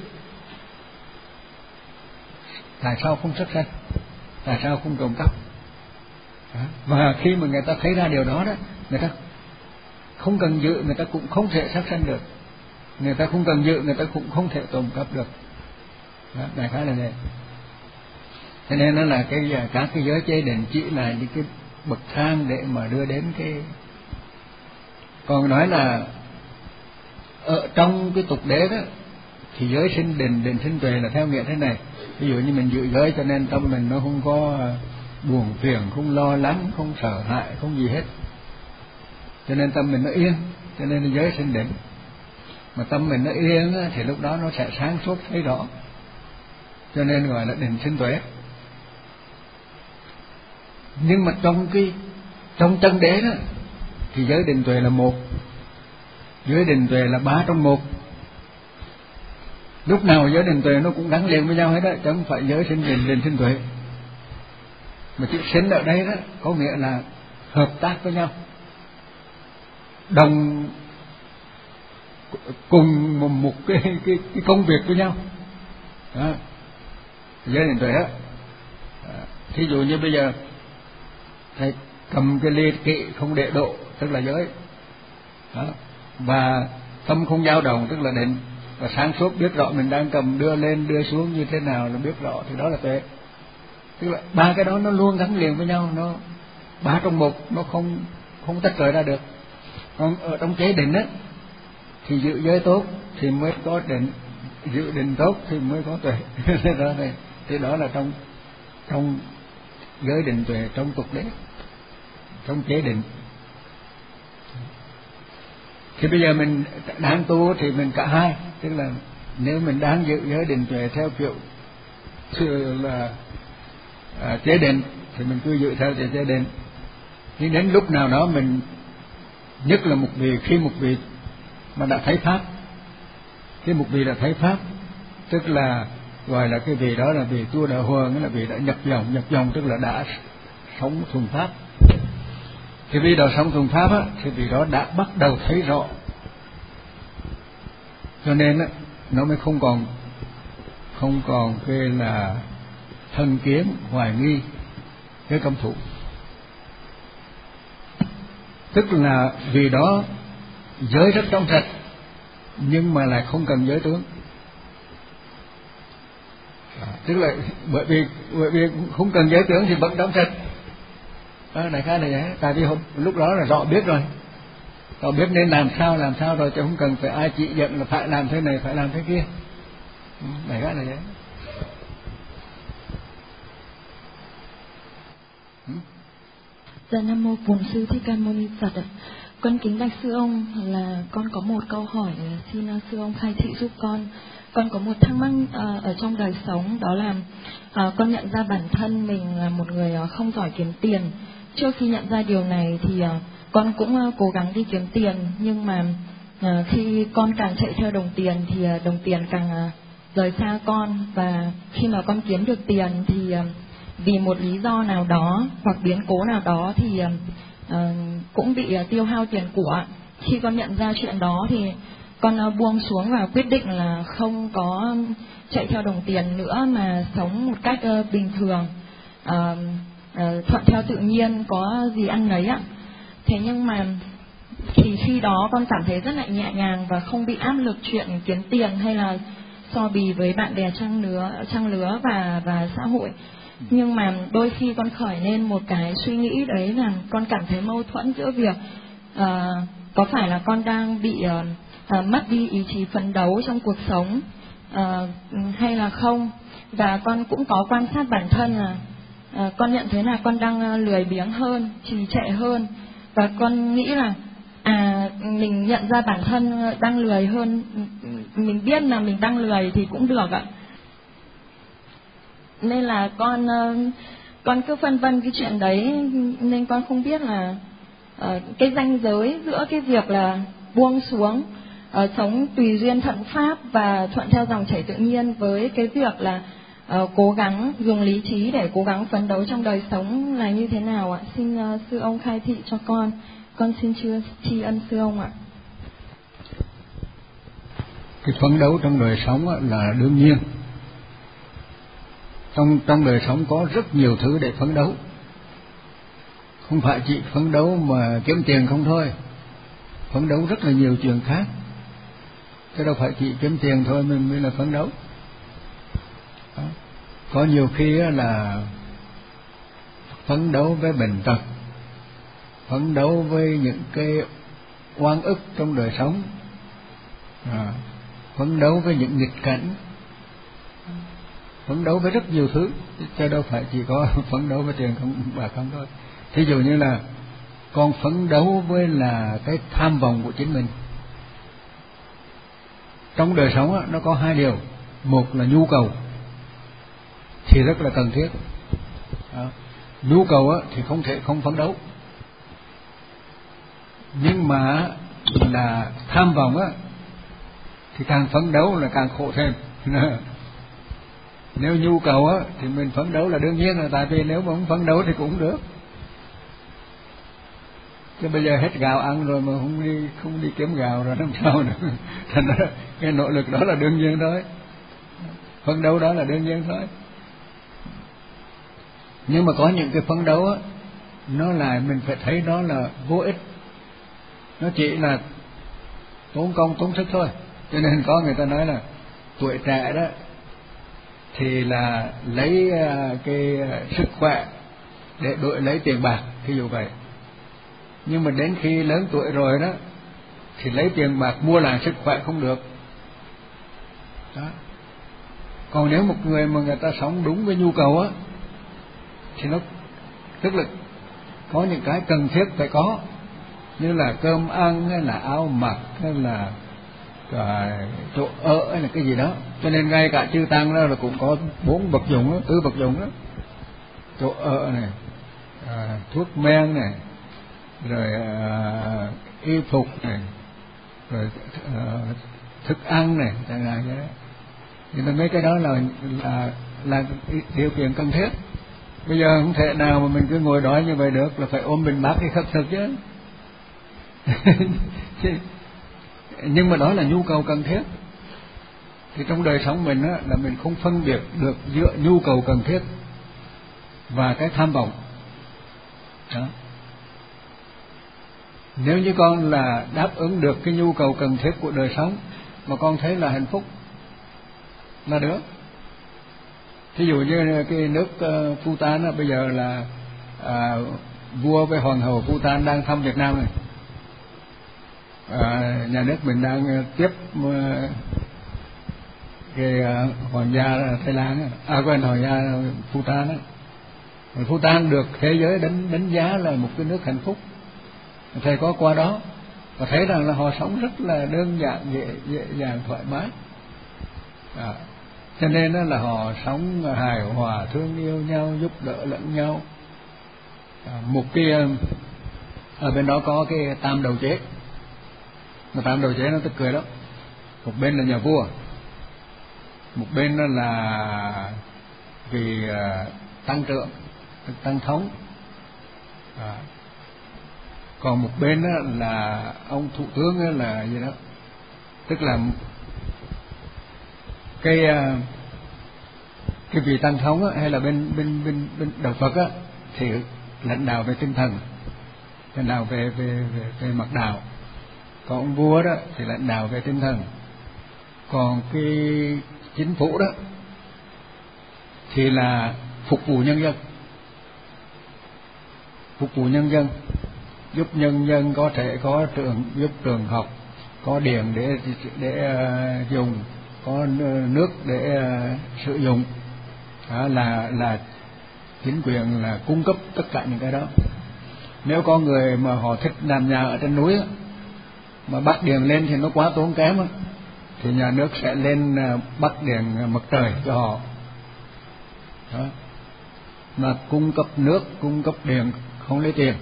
tại sao không sát sanh, tại sao không trộm cắp. Và khi mà người ta thấy ra điều đó đó, người ta không cần giữ, người ta cũng không thể sát sanh được. Người ta không cần giữ, người ta cũng không thể trộm cắp được. Đại khái là vậy. Cho nên nó là các cái giới chế định chỉ là những cái bậc thang để mà đưa đến cái. Còn nói là ở trong cái tục đế đó thì giới sinh định, định sinh tuệ là theo nghĩa thế này. Ví dụ như mình giữ giới cho nên tâm mình nó không có buồn phiền, không lo lắng, không sợ hãi, không gì hết, cho nên tâm mình nó yên, cho nên là giới sinh định. Mà tâm mình nó yên thì lúc đó nó sẽ sáng suốt thấy rõ, cho nên gọi là định sinh tuệ. Nhưng mà trong chân đế đó thì giới định tuệ là một, giới định tuệ là 3 trong 1. Lúc nào giới định tuệ nó cũng gắn liền với nhau hết đó, chứ không phải giới sinh định, định sinh tuệ. Mà chữ sinh ở đây đó có nghĩa là hợp tác với nhau, đồng cùng một cái công việc với nhau. Đó. Giới định tuệ đó. Thí dụ như bây giờ thầy cầm cái ly kỵ không để độ, tức là giới. Đó. Và tâm không dao động, tức là định. Và sáng suốt biết rõ mình đang cầm đưa lên đưa xuống như thế nào là biết rõ, thì đó là tuệ. Tức là 3 cái đó nó luôn gắn liền với nhau, nó 3 trong 1, nó không tách rời ra được. Còn ở trong chế định á thì giữ giới tốt thì mới có định, giữ định tốt thì mới có tuệ. Đó này, thì đó là trong giới định tuệ, trong tục đế, trong chế định. Thì bây giờ mình đang tu thì mình cả hai, tức là nếu mình đang giữ giới định tuệ theo kiểu là chế định thì mình cứ giữ theo chế định. Nhưng đến lúc nào đó mình, nhất là khi một vị mà đã thấy pháp, khi một vị đã thấy pháp, tức là gọi là cái vị đó là vị tu đạo huần, là vị đã nhập dòng tức là đã sống thuần pháp. Thì vị đó sống thuần pháp á, thì vị đó đã bắt đầu thấy rõ, cho nên á nó mới không còn cái là thân kiến, hoài nghi, cái căm thù. Tức là vì đó giới rất trong sạch, nhưng mà lại không cần giới tướng. Tức là bởi vì không cần giới tướng thì vẫn trong sạch, Đại khái là vậy. Tại vì lúc đó là rõ biết rồi, họ biết nên làm sao rồi, chứ không cần phải ai chỉ dẫn là phải làm thế này, phải làm thế kia. Đại khái là vậy. Dạ Nam Mô Bổn Sư Thích Ca Mâu Ni Phật ạ. Con kính bạch sư ông là con có một câu hỏi, xin sư ông khai thị giúp con. Con có một thắc mắc ở trong đời sống, đó là con nhận ra bản thân mình là một người không giỏi kiếm tiền. Trước khi nhận ra điều này thì con cũng cố gắng đi kiếm tiền, nhưng mà khi con càng chạy theo đồng tiền thì đồng tiền càng rời xa con, và khi mà con kiếm được tiền thì vì một lý do nào đó hoặc biến cố nào đó thì cũng bị tiêu hao tiền của. Khi con nhận ra chuyện đó thì con buông xuống và quyết định là không có chạy theo đồng tiền nữa, mà sống một cách bình thường, thuận theo tự nhiên, có gì ăn nấy ạ. Thế nhưng mà thì khi đó con cảm thấy rất là nhẹ nhàng và không bị áp lực chuyện kiếm tiền hay là so bì với bạn bè trang lứa và xã hội. Nhưng mà đôi khi con khởi lên một cái suy nghĩ đấy là con cảm thấy mâu thuẫn giữa việc có phải là con đang bị mất đi ý chí phấn đấu trong cuộc sống hay là không. Và con cũng có quan sát bản thân là con nhận thấy là con đang lười biếng hơn, trì trệ hơn, và con nghĩ là mình nhận ra bản thân đang lười hơn, mình biết là mình đang lười thì cũng được ạ. Nên là con cứ phân vân cái chuyện đấy, nên con không biết là cái ranh giới giữa cái việc là buông xuống, sống tùy duyên thuận pháp và thuận theo dòng chảy tự nhiên, với cái việc là cố gắng dùng lý trí để cố gắng phấn đấu trong đời sống là như thế nào ạ? Xin sư ông khai thị cho con xin tri ân sư ông ạ. Cái phấn đấu trong đời sống là đương nhiên. Trong đời sống có rất nhiều thứ để phấn đấu, không phải chỉ phấn đấu mà kiếm tiền không thôi, phấn đấu rất là nhiều chuyện khác, chứ đâu phải chỉ kiếm tiền thôi mình mới là phấn đấu. Đó. Có nhiều khi là phấn đấu với bệnh tật, phấn đấu với những cái oan ức trong đời sống, phấn đấu với những nghịch cảnh, phấn đấu với rất nhiều thứ, chứ đâu phải chỉ có phấn đấu với tiền không bạc không thôi. Thí dụ như là con phấn đấu với là cái tham vọng của chính mình. Trong đời sống nó có hai điều, một là nhu cầu thì rất là cần thiết. Nhu cầu thì không thể không phấn đấu, nhưng mà là tham vọng thì càng phấn đấu là càng khổ thêm. Nếu nhu cầu thì mình phấn đấu là đương nhiên, là tại vì nếu mà không phấn đấu thì cũng không được. Chứ bây giờ hết gạo ăn rồi mà không đi kiếm gạo rồi làm sao nữa. Thành ra cái nỗ lực đó là đương nhiên thôi, phấn đấu đó là đương nhiên thôi. Nhưng mà có những cái phấn đấu nó là mình phải thấy đó là vô ích, nó chỉ là tốn công tốn sức thôi. Cho nên có người ta nói là tuổi trẻ đó thì là lấy cái sức khỏe để đổi lấy tiền bạc, ví dụ vậy. Nhưng mà đến khi lớn tuổi rồi đó thì lấy tiền bạc mua lại sức khỏe không được đó. Còn nếu một người mà người ta sống đúng với nhu cầu thì nó tức là có những cái cần thiết phải có, như là cơm ăn hay là áo mặc hay là chỗ ở hay là cái gì đó. Cho nên ngay cả chư tăng đó là cũng có 4 vật dụng đó, 4 vật dụng đó: chỗ ở này, thuốc men này, rồi y phục này, rồi thức ăn này, chẳng hạn vậy đó. Nhưng mấy cái đó là điều kiện cần thiết. Bây giờ không thể nào mà mình cứ ngồi đói như vậy được, là phải ôm bình bát đi khất thực chứ. Nhưng mà đó là nhu cầu cần thiết. Thì trong đời sống mình là mình không phân biệt được giữa nhu cầu cần thiết và cái tham vọng đó. Nếu như con là đáp ứng được cái nhu cầu cần thiết của đời sống mà con thấy là hạnh phúc là được. Thí dụ như cái nước Bhutan bây giờ là vua với hoàng hậu Bhutan đang thăm Việt Nam này. Nhà nước mình đang tiếp cái hoàng gia Thái Lan, quên, hoàng gia Bhutan á. Bhutan được thế giới đánh giá là một cái nước hạnh phúc. Thầy có qua đó và thấy rằng là họ sống rất là đơn giản, dễ dàng, thoải mái. Cho nên đó là họ sống hài hòa, thương yêu nhau, giúp đỡ lẫn nhau. Một cái ở bên đó có cái tam đầu chế, mà tam đầu chế nó tức cười lắm. Một bên là nhà vua, một bên đó là vì tăng trưởng, tăng thống, còn một bên đó là ông thủ tướng đó là gì đó, tức là cái vị tăng thống á, hay là bên đạo Phật á, thì lãnh đạo về tinh thần, lãnh đạo về mặt đạo. Còn ông vua đó thì lãnh đạo về tinh thần. Còn cái chính phủ đó thì là phục vụ nhân dân, phục vụ nhân dân, giúp nhân dân có thể có giúp trường học, có điện để dùng, có nước để sử dụng. Đó là chính quyền là cung cấp tất cả những cái đó. Nếu có người mà họ thích làm nhà ở trên núi á, mà bắt điện lên thì nó quá tốn kém á, thì nhà nước sẽ lên bắt điện mặt trời cho họ. Đó. Mà cung cấp nước, cung cấp điện không lấy tiền.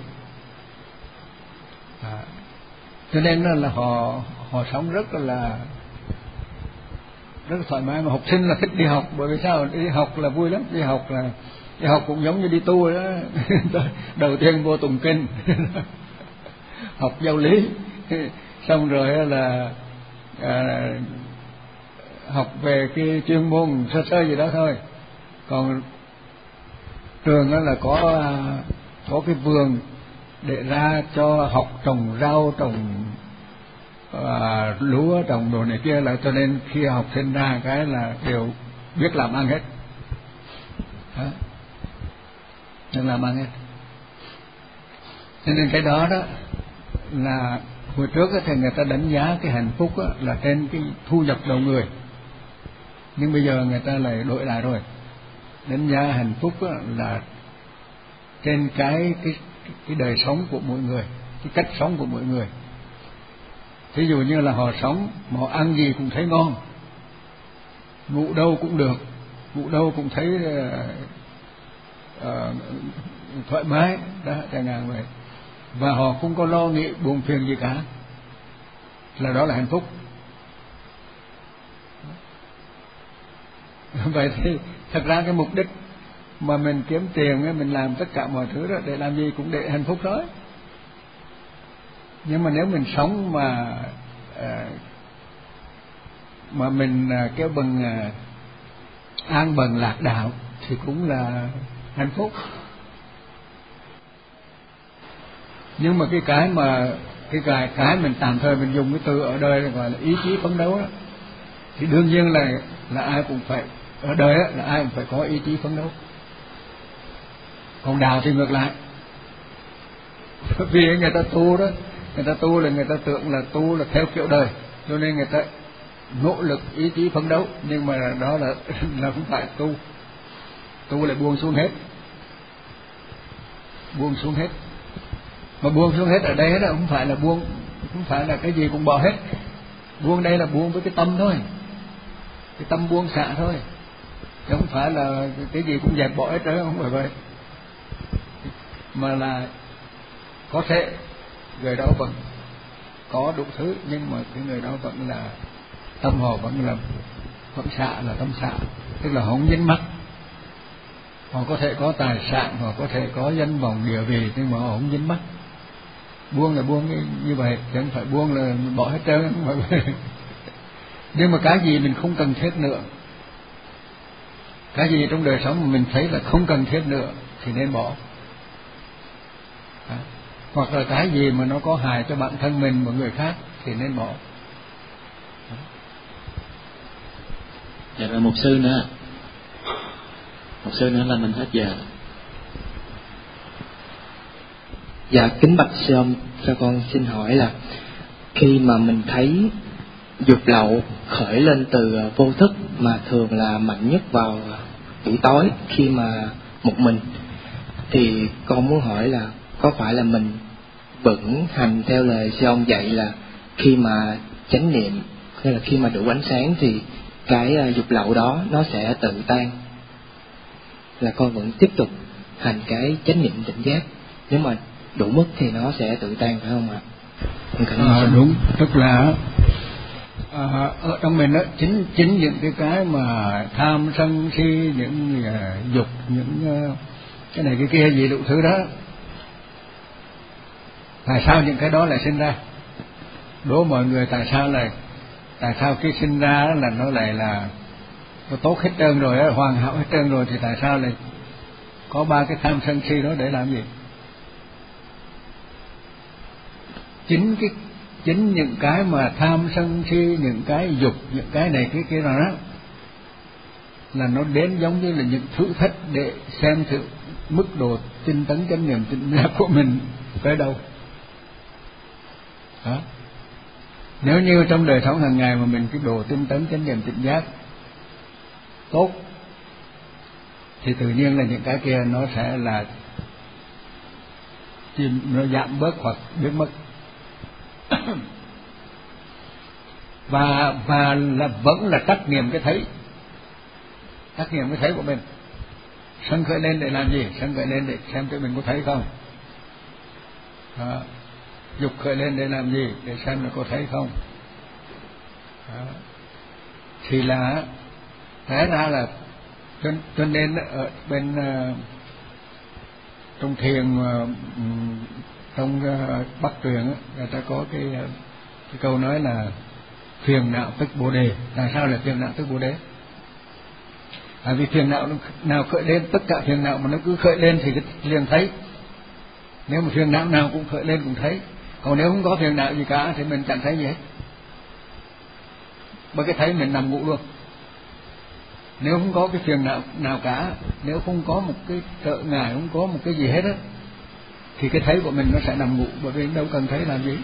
Cho nên là họ sống rất là thoải mái. Mà học sinh là thích đi học, bởi vì sao? Đi học là vui lắm. Đi học cũng giống như đi tu đó. Đầu tiên vô tụng kinh, học giáo lý, xong rồi là học về cái chuyên môn sơ gì đó thôi. Còn trường đó là có cái vườn để ra cho học trồng rau, trồng lúa, trồng đồ này kia, là cho nên khi học sinh ra cái là đều biết làm ăn hết. Nên làm ăn hết. Cho nên cái đó là hồi trước thì người ta đánh giá cái hạnh phúc là trên cái thu nhập đầu người, nhưng bây giờ người ta lại đổi lại rồi, đánh giá hạnh phúc là trên cái đời sống của mỗi người, cái cách sống của mỗi người. Thí dụ như là họ sống mà họ ăn gì cũng thấy ngon, ngủ đâu cũng được, ngủ đâu cũng thấy thoải mái đó, chẳng hạn vậy, và họ không có lo nghĩ buồn phiền gì cả, là đó là hạnh phúc. Vậy thì thật ra cái mục đích mà mình kiếm tiền, mình làm tất cả mọi thứ đó để làm gì cũng để hạnh phúc thôi. Nhưng mà nếu mình sống mà mình kêu bằng an bần lạc đạo thì cũng là hạnh phúc. Nhưng mà cái mình tạm thời mình dùng cái từ ở đời gọi là ý chí phấn đấu đó, thì đương nhiên là ai cũng phải ở đời đó, là ai cũng phải có ý chí phấn đấu. Còn đạo thì ngược lại, vì người ta tu đó, người ta tu là người ta tưởng là tu là theo kiểu đời, cho nên người ta nỗ lực ý chí phấn đấu, nhưng mà đó là không phải tu lại buông xuống hết, mà buông xuống hết ở đây là không phải là buông, không phải là cái gì cũng bỏ hết. Buông đây là buông với cái tâm thôi, cái tâm buông xả thôi, chứ không phải là cái gì cũng dẹp bỏ hết trơn, không phải vậy. Mà là có thể người đó vẫn có đủ thứ, nhưng mà cái người đó vẫn là tâm họ vẫn xả, là tâm xả, tức là họ không dính mắc. Họ có thể có tài sản, họ có thể có danh vọng địa vị, nhưng mà họ không dính mắc. Buông là buông như vậy, chứ không phải buông là bỏ hết trơn, không phải vậy. Nhưng mà cái gì mình không cần thiết nữa, cái gì trong đời sống mà mình thấy là không cần thiết nữa thì nên bỏ. Hoặc là cái gì mà nó có hại cho bản thân mình và người khác thì nên bỏ. Dạ rồi, một sư nữa là mình hết giờ. Dạ kính bạch sư ông, cho con xin hỏi là khi mà mình thấy dục lậu khởi lên từ vô thức mà thường là mạnh nhất vào buổi tối khi mà một mình, thì con muốn hỏi là có phải là mình vẫn hành theo lời sư ông dạy là khi mà chánh niệm hay là khi mà đủ ánh sáng thì cái dục lậu đó nó sẽ tự tan, là con vẫn tiếp tục hành cái chánh niệm tỉnh giác, nếu mà đủ mức thì nó sẽ tự tan, phải không ạ? Đúng, tức là ở trong mình đó, chính những cái mà tham sân si, những dục, những cái này cái kia gì đủ thứ đó, tại sao những cái đó lại sinh ra? Đố mọi người tại sao khi sinh ra là nó lại là nó tốt hết trơn rồi, hoàn hảo hết trơn rồi, thì tại sao lại có ba cái tham sân si đó để làm gì? Chính những cái mà tham sân si, những cái dục, những cái này cái kia đó là nó đến giống như là những thử thách để xem thử mức độ tinh tấn chánh niệm tỉnh giác của mình tới đâu đó. Nếu như trong đời sống hàng ngày mà mình cái độ tinh tấn chánh niệm tỉnh giác tốt thì tự nhiên là những cái kia nó sẽ là nó giảm bớt hoặc biến mất. và là vẫn là trắc nghiệm cái thấy của mình. Sân khởi lên để làm gì? Sân khởi lên để xem tụi mình có thấy không. Dục khởi lên để làm gì? Để xem là có thấy không. Thì là thế ra là cho nên ở bên trong thiền, trong Bắc truyền người ta có cái câu nói là phiền não tức bồ đề. Tại sao là phiền não tức bồ đề? Tại vì phiền não nào khởi lên, tất cả phiền não mà nó cứ khởi lên thì liền thấy. Nếu mà phiền não nào cũng khởi lên cũng thấy, còn nếu không có phiền não gì cả thì mình chẳng thấy gì hết, bởi cái thấy mình nằm ngủ luôn. Nếu không có cái phiền não nào cả, nếu không có một cái trở ngại, không có một cái gì hết á, thì cái thấy của mình nó sẽ nằm ngủ, bởi vì đâu cần thấy làm gì.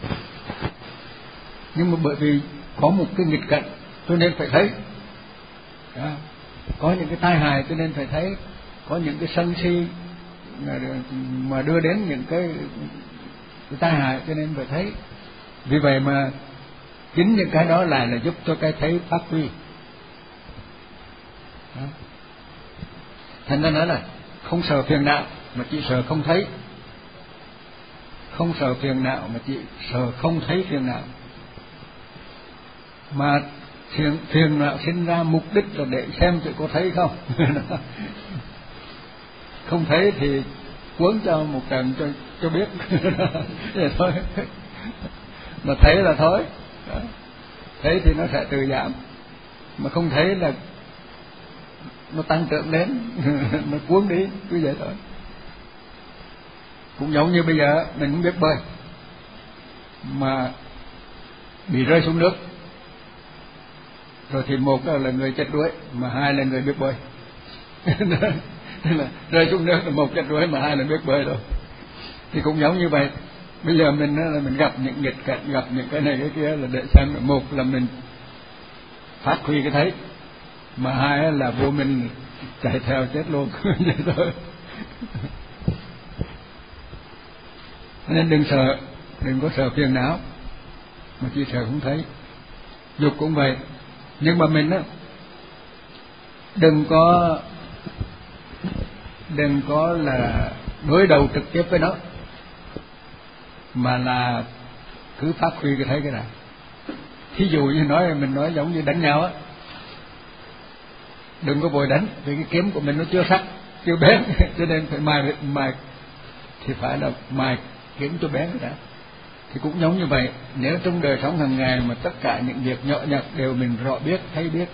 Nhưng mà bởi vì có một cái nghịch cảnh cho nên phải thấy đó. Có những cái tai hại cho nên phải thấy, có những cái sân si mà đưa đến những cái tai hại cho nên phải thấy. Vì vậy mà chính những cái đó là giúp cho cái thấy phát huy. Thành ra nói là không sợ phiền não mà chỉ sợ không thấy, không sợ phiền não mà chỉ sợ không thấy phiền não. Mà phiền não sinh ra mục đích là để xem tự có thấy không. Không thấy thì cuốn cho một trận cho biết. Vậy thôi. Mà thấy là thôi. Thấy thì nó sẽ tự giảm, mà không thấy là nó tăng trưởng đến. Nó cuốn đi, cứ vậy thôi. Cũng giống như bây giờ mình không biết bơi mà bị rơi xuống nước, rồi thì một là người chết đuối, mà hai là người biết bơi. Là rơi xuống nước là một chết đuối, mà hai là biết bơi rồi. Thì cũng giống như vậy. Bây giờ mình là mình gặp những nghịch cảnh, gặp những cái này cái kia là để xem, một là mình phát huy cái thấy, mà hai là vô mình chạy theo chết luôn. Vậy thôi. Nên đừng sợ, đừng có sợ phiền não, mà chỉ sợ không thấy. Dục cũng vậy, nhưng mà mình á đừng có là đối đầu trực tiếp với nó, mà là cứ phát huy cái thấy cái này. Thí dụ như mình nói giống như đánh nhau á, đừng có vội đánh, vì cái kiếm của mình nó chưa sắc, chưa bén, cho nên phải mài thì phải là mài kiếm cho bén cái đã. Thì cũng giống như vậy, nếu trong đời sống hàng ngày mà tất cả những việc nhỏ nhặt đều mình rõ biết, thấy biết,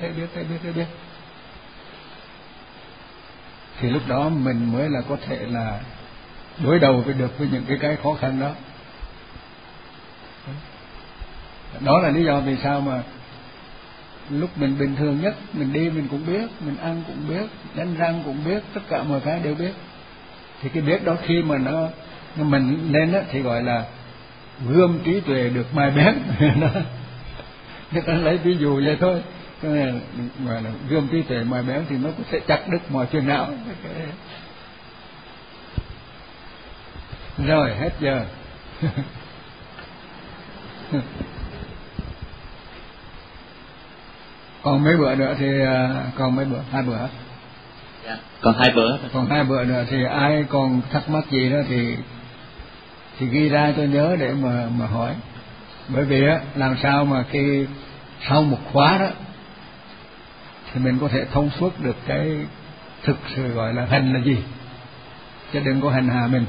thì lúc đó mình mới là có thể là đối đầu được với những cái khó khăn đó. Đó là lý do vì sao mà lúc mình bình thường nhất, mình đi mình cũng biết, mình ăn cũng biết, đánh răng cũng biết, tất cả mọi cái đều biết. Thì cái biết đó khi mà mình nên á thì gọi là gươm trí tuệ được mài bén. Người ta lấy ví dụ vậy thôi, gọi là gươm trí tuệ mài bén thì nó cũng sẽ chặt đứt mọi chuyện não. Rồi hết giờ. Còn mấy bữa nữa thì còn mấy bữa, 2 bữa. Dạ, còn 2 bữa. Còn 2 bữa nữa thì ai còn thắc mắc gì đó thì ghi ra cho nhớ để mà hỏi. Bởi vì á, làm sao mà khi sau một khóa đó thì mình có thể thông suốt được cái thực sự gọi là hành là gì, chứ đừng có hành hạ mình.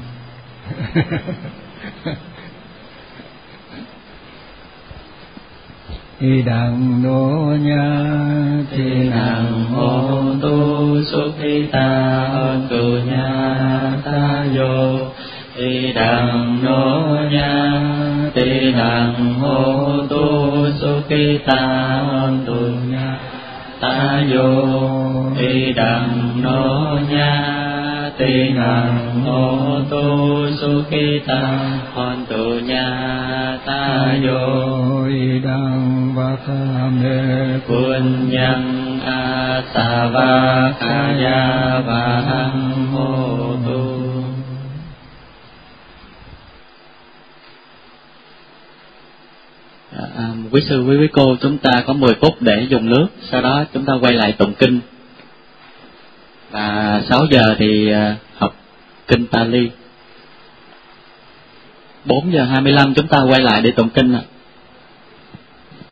Idang no nya Tinang hotu sukhita hotu nyata yo. Idang no nya tinang hotu sukhita hotu nyata yo. Idang no nya tinang hotu sukhita hotu nyata yo. Idang vakame punyang asavakaya vahang hotu. Quý sư quý cô, chúng ta có 10 phút để dùng nước, sau đó chúng ta quay lại tụng kinh. Và 6 giờ thì học kinh Pali. 4 giờ 25 chúng ta quay lại để tụng kinh ạ.